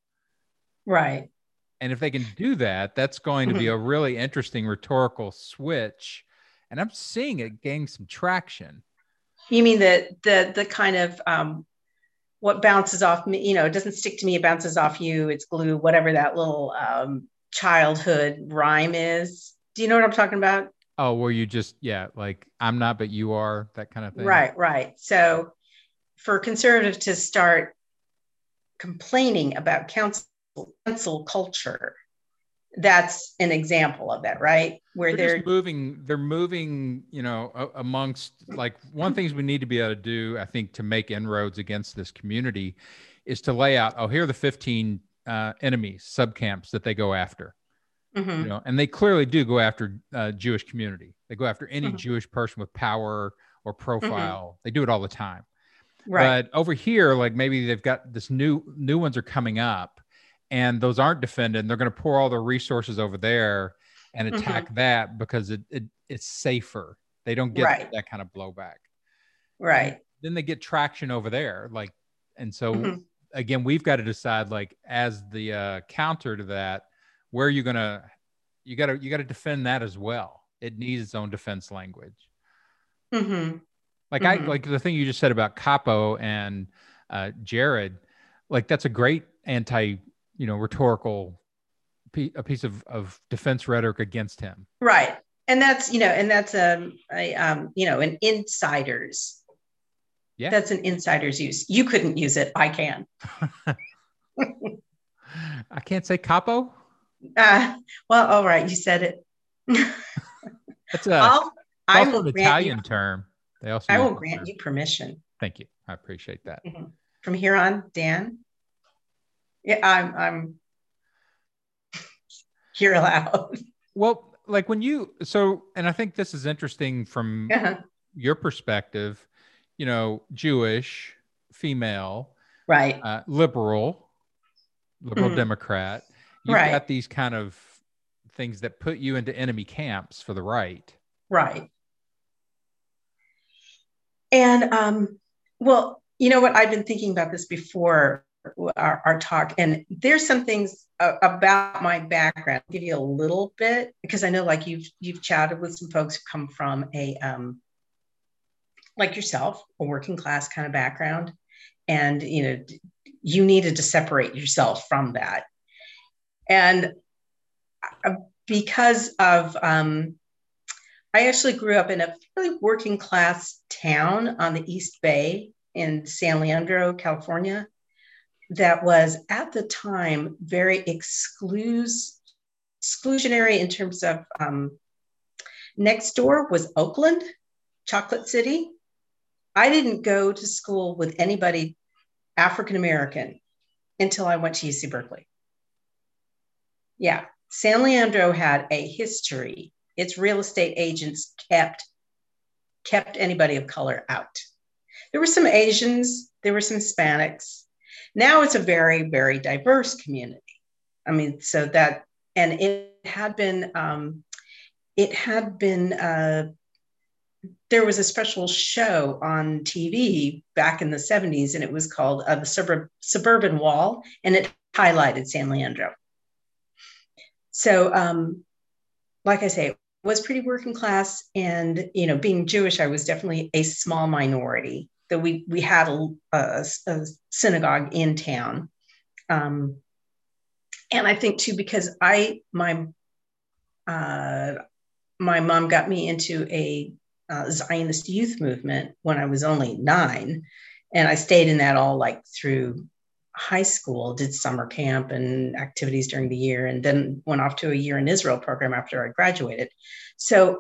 Right. And if they can do that, that's going to be a really interesting rhetorical switch. And I'm seeing it gain some traction. You mean the the the kind of um, what bounces off me, you know, it doesn't stick to me, it bounces off you, it's glue, whatever that little um, childhood rhyme is. Do you know what I'm talking about? Oh, where you just, yeah, like I'm not, but you are, that kind of thing. Right, right. So for conservatives to start complaining about council, cancel culture, that's an example of that, right? Where they're, they're just moving, they're moving, you know, amongst, like one things we need to be able to do, I think, to make inroads against this community is to lay out, oh, here are the fifteen uh, enemies, subcamps that they go after. Mm-hmm. You know, and they clearly do go after uh, Jewish community. They go after any mm-hmm. Jewish person with power or profile. Mm-hmm. They do it all the time. Right. But over here, like maybe they've got this new, new ones are coming up. And those aren't defended, and they're going to pour all their resources over there and attack mm-hmm. that because it, it it's safer. They don't get right. that kind of blowback. Right. And then they get traction over there. Like, and so mm-hmm. again, we've got to decide, like, as the uh, counter to that, where are you going to, you got to, you got to defend that as well. It needs its own defense language. Mm-hmm. Like mm-hmm. I, like the thing you just said about Capo and uh, Jared, like that's a great anti, you know, rhetorical, a piece of, of defense rhetoric against him. Right. And that's, you know, and that's, um, a, um, you know, an insider's, yeah, that's an insider's use. You couldn't use it. I can. I can't say capo. Uh, well, all right. You said it. That's a, I'll, I will an Italian you, term. They also I will grant term. you permission. Thank you. I appreciate that. Mm-hmm. From here on, Dan. Yeah, I'm, I'm, you're allowed. Well, like when you, so, and I think this is interesting from uh-huh. your perspective, you know, Jewish, female, right, uh, liberal, liberal mm-hmm. Democrat. You've right. got these kind of things that put you into enemy camps for the right. Right. And um, well, you know what? I've been thinking about this before our, our talk, and there's some things uh, about my background. I'll give you a little bit because I know, like you've you've chatted with some folks who come from a um, like yourself, a working class kind of background, and you know, you needed to separate yourself from that, and uh, because of um, I actually grew up in a really working class town on the East Bay in San Leandro, California, that was at the time very exclus- exclusionary in terms of um, next door was Oakland, Chocolate City. I didn't go to school with anybody African American until I went to U C Berkeley. Yeah, San Leandro had a history. Its real estate agents kept kept anybody of color out. There were some Asians, there were some Hispanics. Now it's a very, very diverse community. I mean, so that, and it had been, um, it had been, uh, there was a special show on T V back in the seventies, and it was called uh, the Suburb- Suburban Wall, and it highlighted San Leandro. So, um, like I say, it was pretty working class, and you know, being Jewish, I was definitely a small minority. Though we we had a, a, a synagogue in town, um, and I think too because I my uh, my mom got me into a uh, Zionist youth movement when I was only nine, and I stayed in that all like through high school, did summer camp and activities during the year, and then went off to a year in Israel program after I graduated. So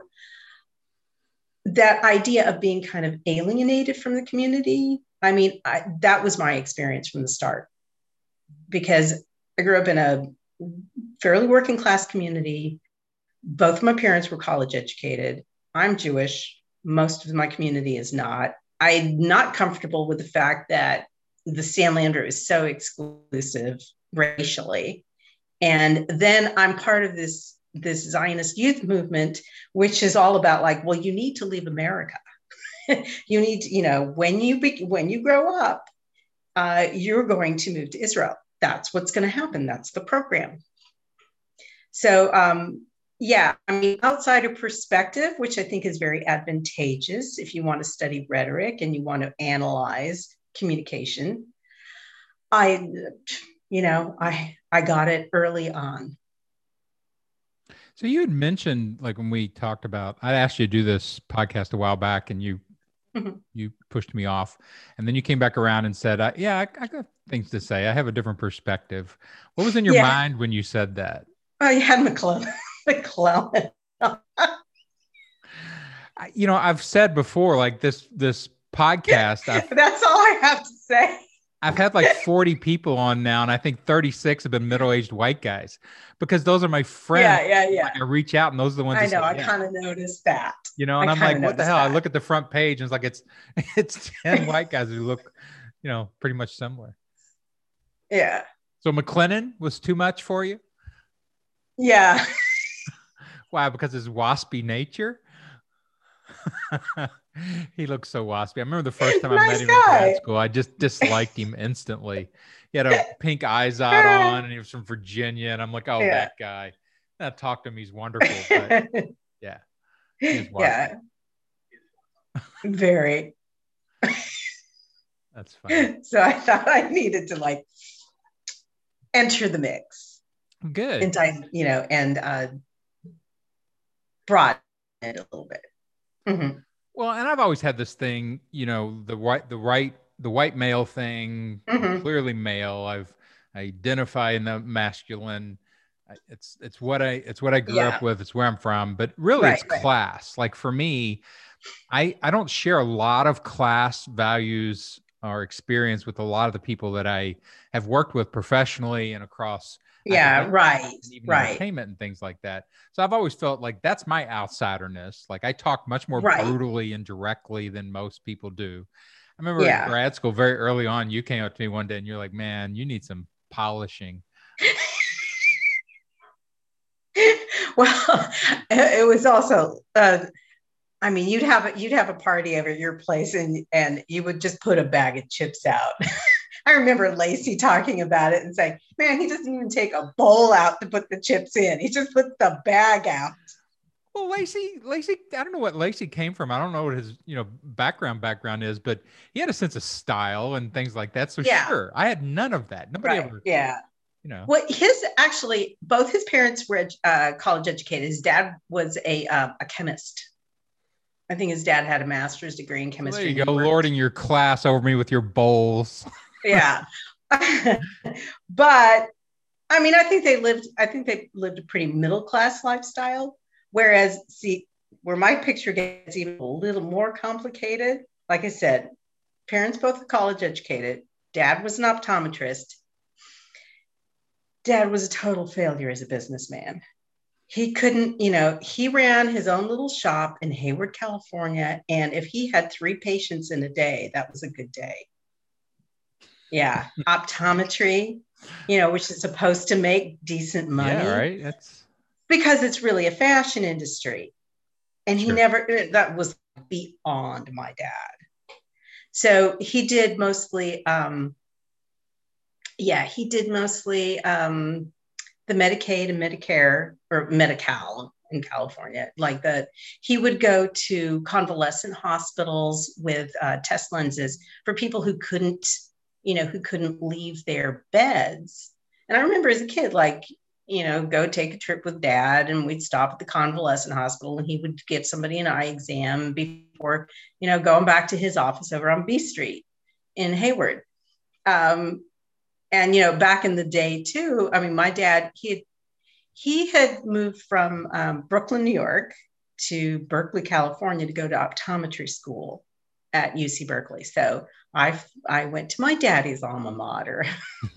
that idea of being kind of alienated from the community, I mean, I, that was my experience from the start, because I grew up in a fairly working class community. Both of my parents were college educated. I'm Jewish. Most of my community is not. I'm not comfortable with the fact that the San Leandro is so exclusive racially. And then I'm part of this this Zionist youth movement, which is all about like, well, you need to leave America. You need to, you know, when you be, when you grow up, uh, you're going to move to Israel. That's what's going to happen. That's the program. So, um, yeah, I mean, outsider perspective, which I think is very advantageous if you want to study rhetoric and you want to analyze communication. I, you know, I I got it early on. So you had mentioned, like when we talked about, I asked you to do this podcast a while back, and you mm-hmm. you pushed me off, and then you came back around and said, I, "Yeah, I, I got things to say. I have a different perspective." What was in your yeah. mind when you said that? Oh, you had McClellan. McClellan. You know, I've said before, like this this podcast. I've, That's all I have to say. I've had like forty people on now, and I think thirty-six have been middle-aged white guys, because those are my friends. Yeah, yeah, yeah. Like I reach out, and those are the ones. I know. Say, I yeah. kind of noticed that. You know, and I I'm like, what the hell? That. I look at the front page, and it's like it's it's ten white guys who look, you know, pretty much similar. Yeah. So McLennan was too much for you? Yeah. Why? Because his waspy nature. He looks so waspy. I remember the first time nice I met him guy. in grad school, I just disliked him instantly. He had a pink eyes out on, and he was from Virginia, and I'm like, oh, yeah. that guy. And I talked to him; he's wonderful. But yeah, he's yeah, very. That's fine. So I thought I needed to like enter the mix. Good. And I, you know, and uh, broaden it a little bit. Mm-hmm. Well, and I've always had this thing, you know, the white, the right, the white male thing, mm-hmm. clearly male. I've I identify in the masculine. It's it's what I it's what I grew yeah. up with. It's where I'm from. But really, right, it's right. class. Like for me, I I don't share a lot of class values or experience with a lot of the people that I have worked with professionally and across. Yeah, right, and even right. entertainment and things like that. So I've always felt like that's my outsiderness. Like I talk much more right. brutally and directly than most people do. I remember yeah. in grad school, very early on, you came up to me one day and you're like, man, you need some polishing. Well, it was also, uh, I mean, you'd have a, you'd have a party over at your place, and and you would just put a bag of chips out. I remember Lacey talking about it and saying, "Man, he doesn't even take a bowl out to put the chips in. He just puts the bag out." Well, Lacey, Lacey, I don't know what Lacey came from. I don't know what his, you know, background background is, but he had a sense of style and things like that. So Yeah. sure, I had none of that. Nobody Right. ever, Yeah. you know. Well, his actually, both his parents were uh, college educated. His dad was a uh, a chemist. I think his dad had a master's degree in Well, chemistry. there you go, lording your class over me with your bowls. Yeah. But I mean, I think they lived, I think they lived a pretty middle class lifestyle. Whereas, see, where my picture gets even a little more complicated, like I said, parents both college educated. Dad was an optometrist. Dad was a total failure as a businessman. He couldn't, you know, he ran his own little shop in Hayward, California. And if he had three patients in a day, that was a good day. Yeah. Optometry, you know, which is supposed to make decent money. Yeah, right. That's because it's really a fashion industry. And he sure. never, that was beyond my dad. So he did mostly, um, yeah, he did mostly um, the Medicaid and Medicare, or Medi-Cal in California. Like the, he would go to convalescent hospitals with uh, test lenses for people who couldn't, you know, who couldn't leave their beds. And I remember as a kid, like, you know, go take a trip with dad, and we'd stop at the convalescent hospital, and he would give somebody an eye exam before, you know, going back to his office over on B Street in Hayward. Um, and, you know, back in the day too, I mean, my dad, he had, he had moved from um, Brooklyn, New York to Berkeley, California to go to optometry school at U C Berkeley. So I, I went to my daddy's alma mater.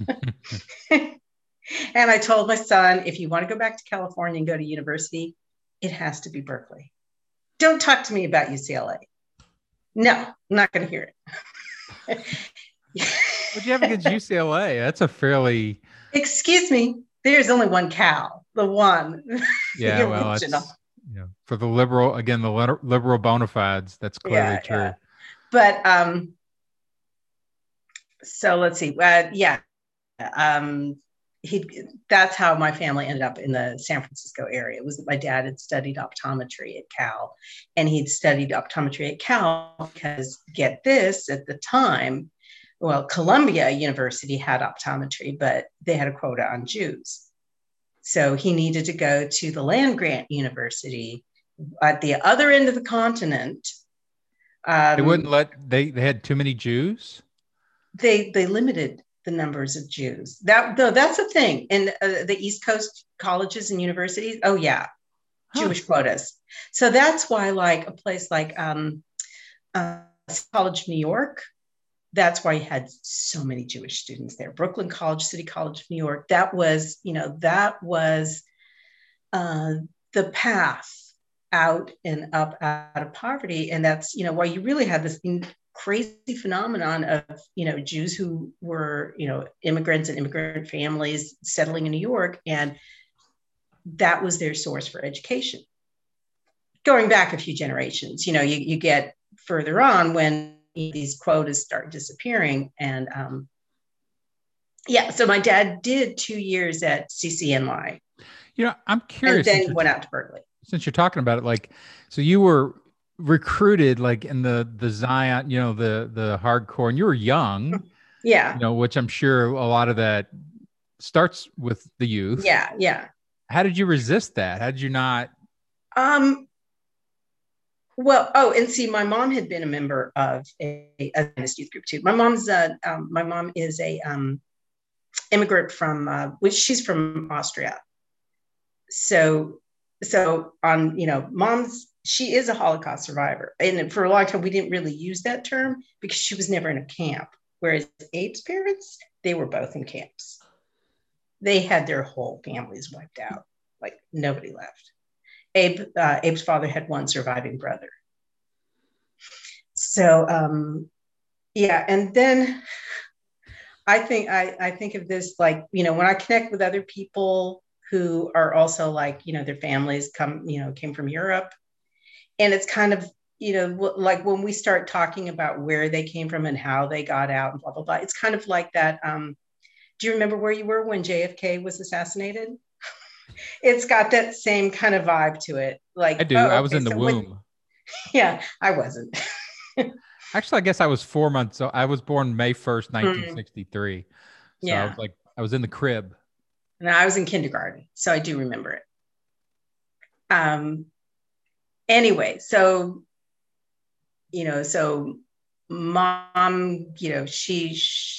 And I told my son, if you want to go back to California and go to university, it has to be Berkeley. Don't talk to me about U C L A. No, I'm not going to hear it. What do you have against U C L A? That's a fairly... Excuse me. There's only one Cal, the one. Yeah, the well, original. it's, you know, for the liberal, again, the liberal bona fides, that's clearly Yeah, true. yeah. But um, so let's see. Uh, yeah. Um, he that's how my family ended up in the San Francisco area. It was that my dad had studied optometry at Cal, and he'd studied optometry at Cal because, get this, at the time, well, Columbia University had optometry, but they had a quota on Jews. So he needed to go to the land grant university at the other end of the continent. Um, they wouldn't let, they, they had too many Jews? They, they limited the numbers of Jews. That though that's a thing in uh, the East Coast colleges and universities. Oh yeah, huh. Jewish quotas. So that's why, like a place like um, uh, College, New York, that's why you had so many Jewish students there. Brooklyn College, City College, New York. That was, you know, that was uh, the path out and up out of poverty, and that's, you know, why you really had this crazy phenomenon of, you know, Jews who were, you know, immigrants and immigrant families settling in New York, and that was their source for education. Going back a few generations, you know, you, you get further on when these quotas start disappearing. And um, yeah, so my dad did two years at C C N Y. You know, I'm curious. And then he went out to Berkeley. Since you're talking about it, like, so you were recruited like in the the Zion, you know, the the hardcore, and you were young, yeah, you know, which I'm sure a lot of that starts with the youth. Yeah, yeah. How did you resist that? How did you not? Um. Well, oh, and see, my mom had been a member of a, a youth group too. My mom's a, um, my mom is a um, immigrant from, uh, which she's from Austria. So, so on, you know, mom's, she is a Holocaust survivor. And for a long time, we didn't really use that term because she was never in a camp. Whereas Abe's parents, they were both in camps. They had their whole families wiped out. Like nobody left. Abe, uh, Abe's father had one surviving brother. So, um, yeah. And then I think, I, I think of this, like, you know, when I connect with other people who are also like, you know, their families come, you know, came from Europe, and it's kind of, you know, like when we start talking about where they came from and how they got out and blah, blah, blah, it's kind of like that. Um, do you remember where you were when J F K was assassinated? It's got that same kind of vibe to it. I Like, do. I oh, was okay, in the so when, womb. yeah, I wasn't. Actually, I guess I was four months. So I was born May first, nineteen Mm, sixty-three. So I was yeah. like, I was in the crib. And I was in kindergarten, so I do remember it. Um, anyway, so, you know, so mom, you know, she,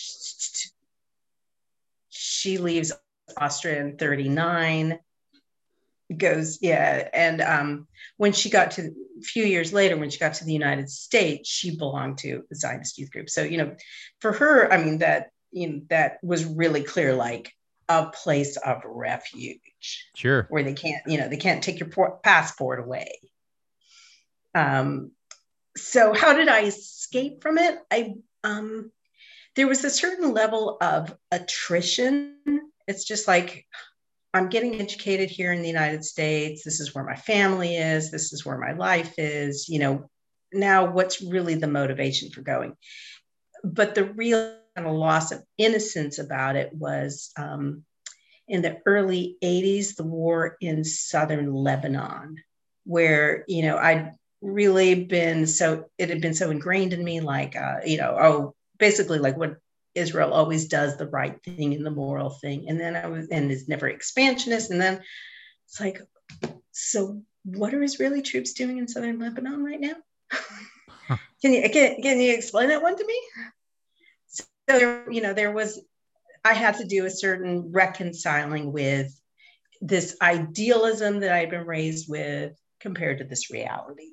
she leaves Austria in thirty-nine, goes, yeah. And um, when she got to, a few years later, when she got to the United States, she belonged to the Zionist Youth Group. So, you know, for her, I mean, that, you know, that was really clear, like a place of refuge Sure. where they can't, you know, they can't take your por- passport away. Um, so how did I escape from it? I, um, there was a certain level of attrition. It's just like, I'm getting educated here in the United States. This is where my family is. This is where my life is. You know, now what's really the motivation for going? But the real kind of loss of innocence about it was um, in the early eighties, the war in southern Lebanon, where, you know, I'd really been so, it had been so ingrained in me, like, uh, you know, oh, basically like what Israel always does, the right thing and the moral thing. And then I was, and is never expansionist. And then it's like, so what are Israeli troops doing in southern Lebanon right now? can you can, can you explain that one to me? So, you know, there was, I had to do a certain reconciling with this idealism that I'd been raised with compared to this reality.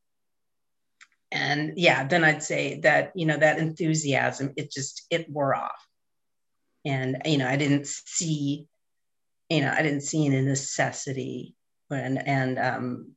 And yeah, then I'd say that, you know, that enthusiasm, it just, it wore off. And, you know, I didn't see, you know, I didn't see a necessity when, and um,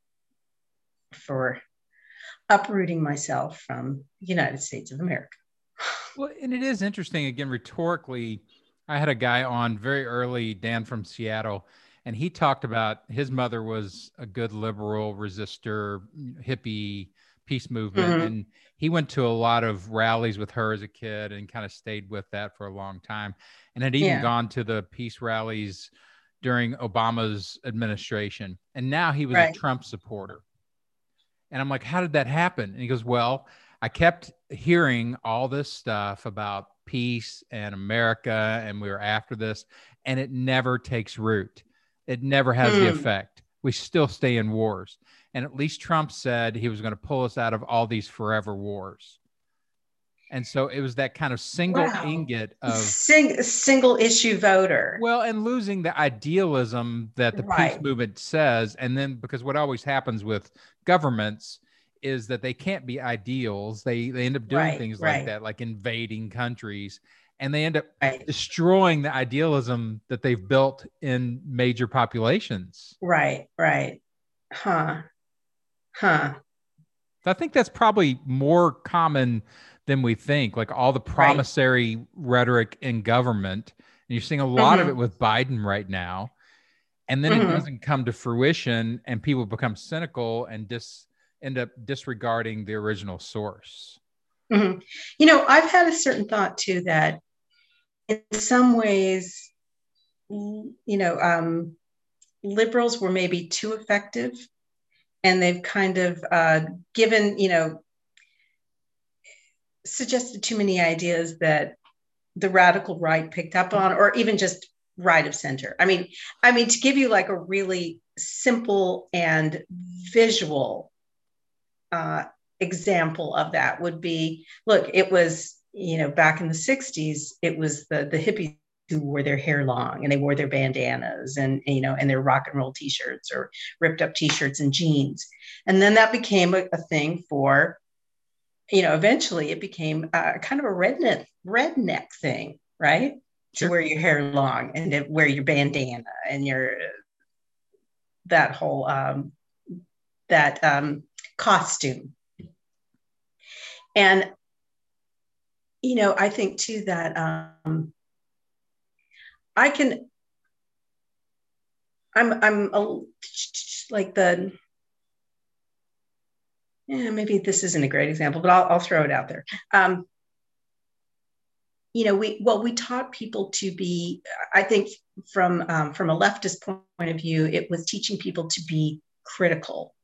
for uprooting myself from the United States of America. Well, and it is interesting, again, rhetorically. I had a guy on very early, Dan from Seattle, and he talked about his mother was a good liberal resistor, hippie, peace movement. Mm-hmm. And he went to a lot of rallies with her as a kid and kind of stayed with that for a long time. And had even Yeah. gone to the peace rallies during Obama's administration. And now he was a Right. Trump supporter. And I'm like, how did that happen? And he goes, well, I kept hearing all this stuff about peace and America, and we were after this, and it never takes root. It never has the Mm. effect. We still stay in wars. And at least Trump said he was going to pull us out of all these forever wars. And so it was that kind of single Wow. ingot of, Sing, single issue voter. well, and losing the idealism that the peace Right. movement says. And then, because what always happens with governments is that they can't be ideals. They they end up doing Right. things like Right. that, like invading countries, and they end up Right. destroying the idealism that they've built in major populations. Right. Right. Huh. Huh. So I think that's probably more common than we think. Like all the Right. promissory rhetoric in government, and you're seeing a lot of it Mm-hmm. with Biden right now. And then it Mm-hmm. doesn't come to fruition, and people become cynical and dis end up disregarding the original source. Mm-hmm. You know, I've had a certain thought too that in some ways, you know, um, liberals were maybe too effective, and they've kind of uh, given, you know, suggested too many ideas that the radical right picked up on, or even just right of center. I mean, I mean, to give you like a really simple and visual uh, example of that would be, look, it was, you know, back in the sixties, it was the the hippies who wore their hair long and they wore their bandanas and, you know, and their rock and roll t-shirts or ripped up t-shirts and jeans. And then that became a, a thing for, you know, eventually it became uh, kind of a redneck redneck thing, right? To Sure. wear your hair long and to wear your bandana and your that whole um, that um, costume. And you know, I think too that um, I can. I'm I'm a, like the yeah, maybe this isn't a great example, but I'll, I'll throw it out there. Um, you know, we well, we taught people to be. I think from um, from a leftist point of view, it was teaching people to be critical,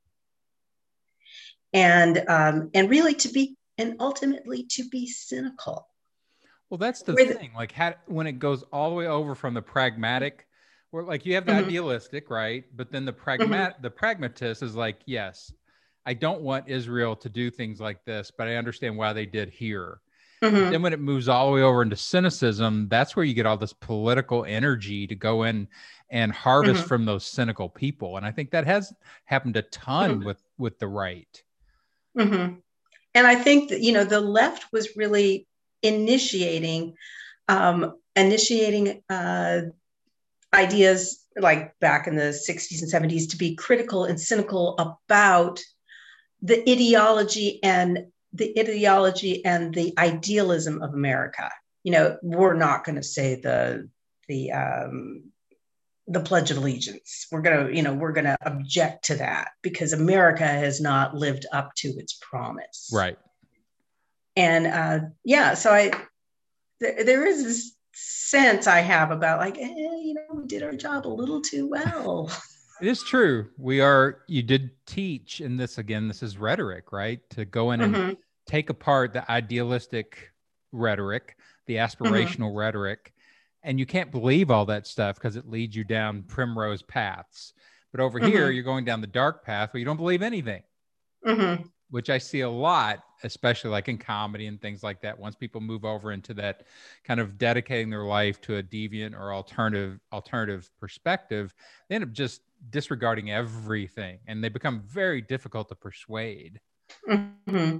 and um, and really to be, and ultimately to be cynical. Well, that's the The, thing. Like, had, when it goes all the way over from the pragmatic, where like you have the mm-hmm, idealistic, right? But then the mm-hmm, pragmat, the pragmatist is like, yes, I don't want Israel to do things like this, but I understand why they did here. But mm-hmm, then when it moves all the way over into cynicism, that's where you get all this political energy to go in and harvest mm-hmm, from those cynical people. And I think that has happened a ton mm-hmm, with with the right. mm-hmm. And I think that, you know, the left was really initiating um, initiating uh, ideas like back in the sixties and seventies to be critical and cynical about the ideology and the ideology and the idealism of America. You know, we're not going to say the the um, the Pledge of Allegiance. We're gonna, you know, we're gonna object to that because America has not lived up to its promise. Right. And uh, yeah, so I th- there is this sense I have about like, eh, you know, we did our job a little too well. It is true. We are, you did teach in this, again, this is rhetoric, right? To go in and Mm-hmm, take apart the idealistic rhetoric, the mm-hmm, aspirational rhetoric. And you can't believe all that stuff because it leads you down primrose paths. But over here, mm-hmm, you're going down the dark path where you don't believe anything, mm-hmm, which I see a lot, especially like in comedy and things like that. Once people move over into that kind of dedicating their life to a deviant or alternative alternative perspective, they end up just disregarding everything, and they become very difficult to persuade. mm-hmm.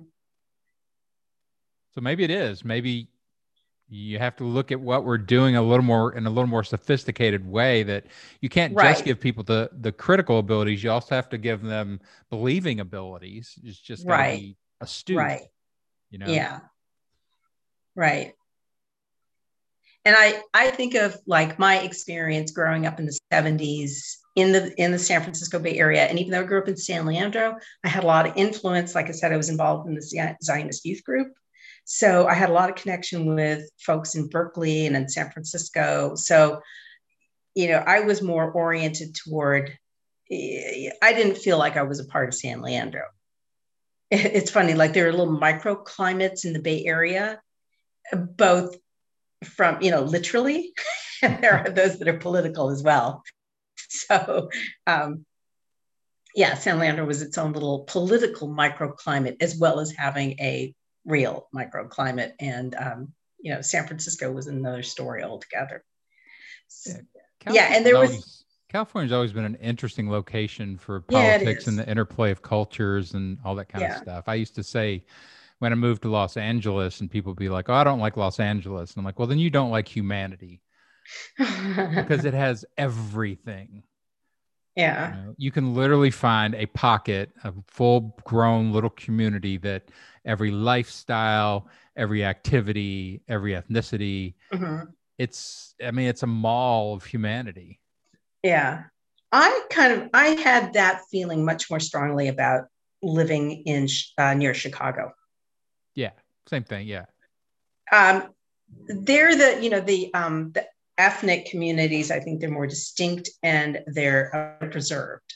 So maybe it is. Maybe you have to look at what we're doing a little more in a little more sophisticated way, that you can't just Right, give people the the critical abilities, you also have to give them believing abilities. It's just got to right, be astute, right. you know. Yeah, right. And I I think of like my experience growing up in the seventies in the in the San Francisco Bay Area. And even though I grew up in San Leandro, I had a lot of influence. Like I said, I was involved in the Zionist youth group. So I had a lot of connection with folks in Berkeley and in San Francisco. So, you know, I was more oriented toward, I didn't feel like I was a part of San Leandro. It's funny, like there are little microclimates in the Bay Area, both from, you know, literally, and there are those that are political as well. So, um, yeah, San Leandro was its own little political microclimate as well as having a real microclimate. And, um, you know, San Francisco was another story altogether. Yeah, Yeah, and California's there was, always California's always been an interesting location for yeah, it politics and is. the interplay of cultures and all that kind of Yeah. stuff. I used to say when I moved to Los Angeles, and people would be like, "Oh, I don't like Los Angeles," and I'm like, "Well, then you don't like humanity because it has everything." You Yeah. know, you can literally find a pocket, a full-grown little community that every lifestyle, every activity, every ethnicity, Mm-hmm. it's, I mean, it's a mall of humanity. Yeah. I kind of, I had that feeling much more strongly about living in uh, near Chicago. Yeah, same thing. Yeah. Um, they're the, you know, the, um, the ethnic communities, I think they're more distinct and they're uh, preserved.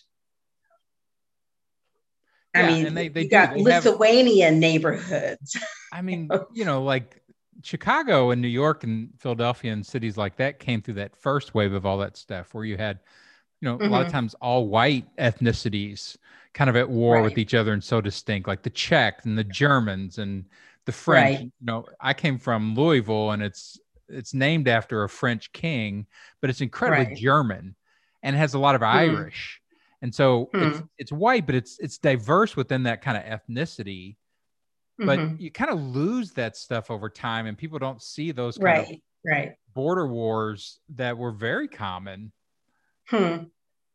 I Yeah, and mean, they they you do. got They have, Lithuanian neighborhoods. I mean, you know, like Chicago and New York and Philadelphia and cities like that came through that first wave of all that stuff where you had, you know, a lot of Mm-hmm. times all white ethnicities kind of at war with Right, each other and so distinct, like the Czechs and the Germans and the French. right. You know, I came from Louisville, and it's it's named after a French king, but it's incredibly Right. German and has a lot of Hmm. Irish. And so it's Hmm. it's white, but it's it's diverse within that kind of ethnicity. But Hmm. you kind of lose that stuff over time, and people don't see those kind of Right, right. border wars that were very common. Hmm.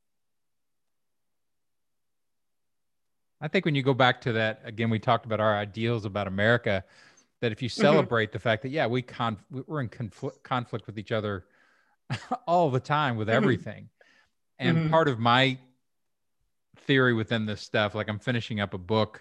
I think when you go back to that again, we talked about our ideals about America. That if you Hmm. celebrate the fact that yeah, we con we're in conflict conflict with each other all the time with Hmm. everything. And Hmm. part of my theory within this stuff, like I'm finishing up a book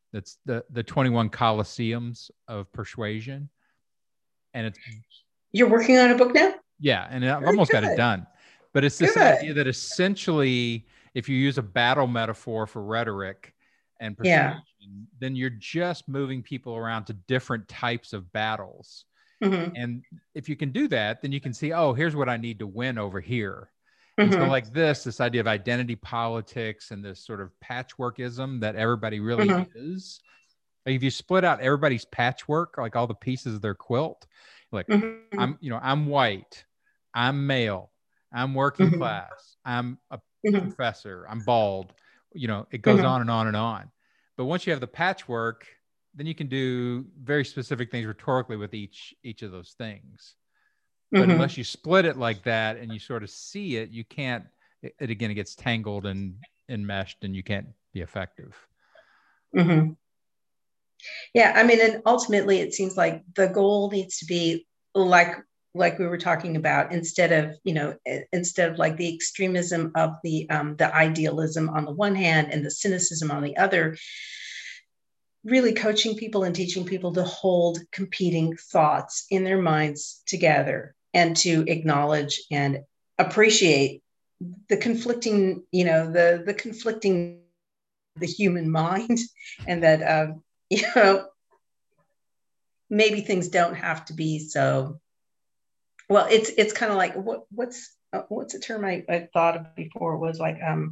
That's the the twenty-one Colosseums of Persuasion, and it's You're working on a book now? yeah, and I've Very almost got it good. done. But it's this idea Good. that essentially, if you use a battle metaphor for rhetoric and Yeah. persuasion, then you're just moving people around to different types of battles. Mm-hmm. And if you can do that, then you can see, oh, here's what I need to win over here. And so Mm-hmm. like this, this idea of identity politics and this sort of patchworkism that everybody really Mm-hmm. is. Like if you split out everybody's patchwork, like all the pieces of their quilt, like Mm-hmm. I'm, you know, I'm white, I'm male, I'm working Mm-hmm. class, I'm a Mm-hmm. professor, I'm bald, you know, it goes Mm-hmm. on and on and on. But once you have the patchwork, then you can do very specific things rhetorically with each each of those things. But Mm-hmm. unless you split it like that and you sort of see it, you can't, it, it again, it gets tangled and enmeshed and you can't be effective. Mm-hmm. Yeah, I mean, and ultimately, it seems like the goal needs to be like like we were talking about, instead of you know instead of like the extremism of the um, the idealism on the one hand and the cynicism on the other, really coaching people and teaching people to hold competing thoughts in their minds together and to acknowledge and appreciate the conflicting, you know, the the conflicting the human mind, and that uh, you know maybe things don't have to be so well. It's it's kind of like what what's uh, what's a term I, I thought of before was like um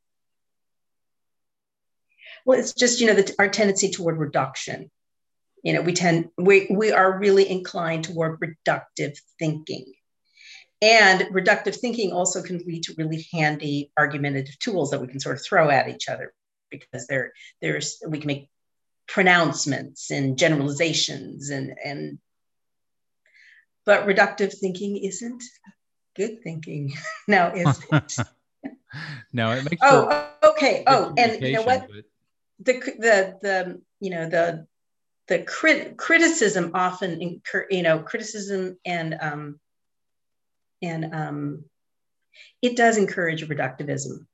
well, it's just you know the, our tendency toward reduction. You know, we tend we we are really inclined toward reductive thinking, and reductive thinking also can lead to really handy argumentative tools that we can sort of throw at each other, because there there's we can make pronouncements and generalizations and and but reductive thinking isn't good thinking. Now, is it? No, it makes for Oh, okay. good Oh, and you know communication, what? but The the the you know the the crit- criticism often incur, you know criticism and um and um it does encourage reductivism.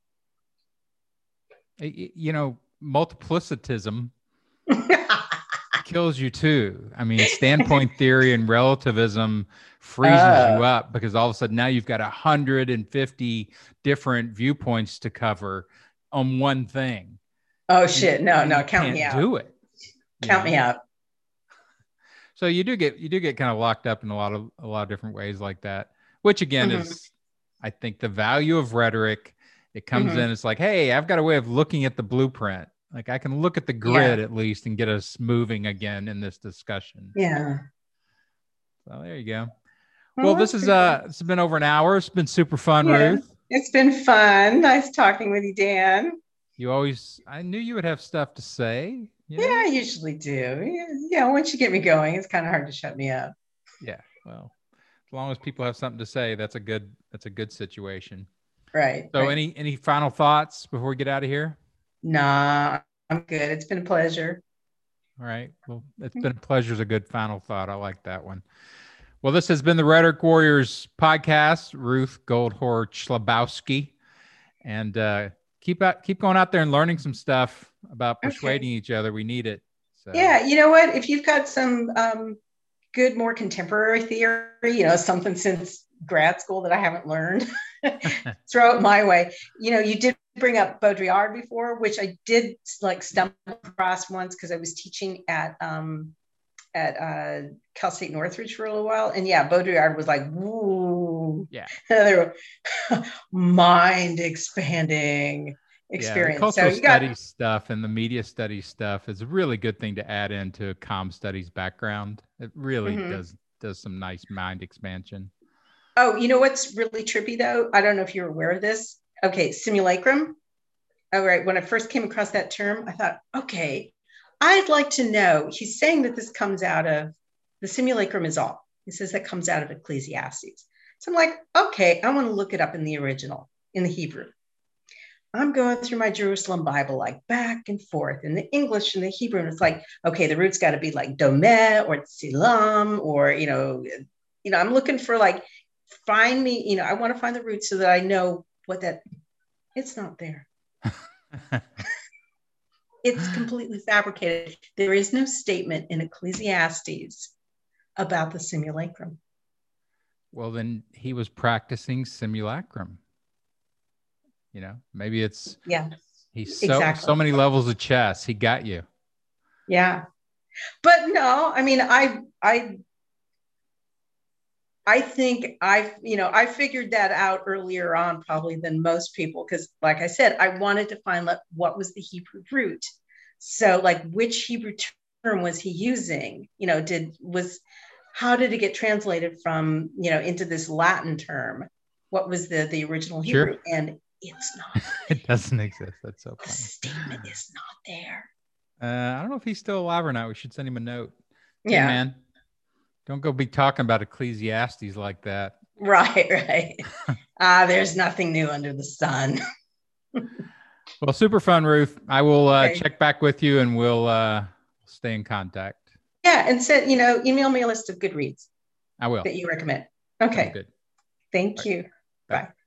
you know, multiplicitism kills you too. I mean, standpoint theory and relativism freezes uh, you up because all of a sudden now you've got one hundred fifty different viewpoints to cover on one thing. oh And, shit! No, and no, you count me can't out. do it, you Count know? me out. So you do get, you do get kind of locked up in a lot of, a lot of different ways like that, which again Mm-hmm. is, I think the value of rhetoric. It comes Mm-hmm. in, it's like, hey, I've got a way of looking at the blueprint. Like I can look at the Yeah, grid at least and get us moving again in this discussion. yeah. So there you go. Well, Well, this that's is pretty good. uh, it's been over an hour. It's been super fun, Yeah, Ruth. it's been fun. Nice talking with you, Dan. You always, I knew you would have stuff to say. You Yeah, know. I usually do. Yeah, yeah, once you get me going, it's kind of hard to shut me up. Yeah. Well, as long as people have something to say, that's a good, that's a good situation. Right, So, right. any any final thoughts before we get out of here? Nah, I'm good. It's been a pleasure. All right. Well, it's been a pleasure. Is a good final thought. I like that one. Well, this has been the Rhetoric Warriors podcast. Ruth Goldhor Schlabowski, and uh, keep out, keep going out there and learning some stuff about Okay. persuading each other. We need it. So. Yeah, you know what? If you've got some um, good, more contemporary theory, you know, something since grad school that I haven't learned, throw it my way. You know, you did bring up Baudrillard before, which I did like stumble across once because I was teaching at um, at uh, Cal State Northridge for a little while, and yeah, Baudrillard was like, woo, Yeah. another mind expanding experience. Yeah, the cultural so you got studies stuff and the media studies stuff is a really good thing to add into a comm studies background. It really mm-hmm. does does some nice mind expansion. Oh, you know what's really trippy though? I don't know if you're aware of this. Okay, simulacrum. All right, when I first came across that term, I thought, okay, I'd like to know. He's saying that this comes out of the simulacrum is all. He says that comes out of Ecclesiastes. So I'm like, okay, I want to look it up in the original, in the Hebrew. I'm going through my Jerusalem Bible, like back and forth in the English and the Hebrew. And it's like, okay, the root's got to be like domeh or tzilam, or, you know, you know, I'm looking for like, find me, you know, I want to find the root so that I know what that, it's not there. It's completely fabricated. There is no statement in Ecclesiastes about the simulacrum. Well, then he was practicing simulacrum. You know, maybe it's yeah, he's so exactly. so many levels of chess. He got you. Yeah, but no, I mean, I I I think I, you know, I figured that out earlier on probably than most people because, like I said, I wanted to find out what was the Hebrew root. So, like, which Hebrew term was he using? You know, did was how did it get translated from, you know, into this Latin term? What was the the original Hebrew? Sure. And it's not. It doesn't exist. That's so funny. The statement is not there. Uh, I don't know if he's still alive or not. We should send him a note. Hey, Yeah. man, don't go be talking about Ecclesiastes like that. Right, right. Ah, uh, there's nothing new under the sun. Well, super fun, Ruth. I will uh, Okay. check back with you and we'll uh, stay in contact. Yeah, and send, you know, email me a list of good reads. I will. That you recommend. Okay. Good. Thank you. Bye. Bye.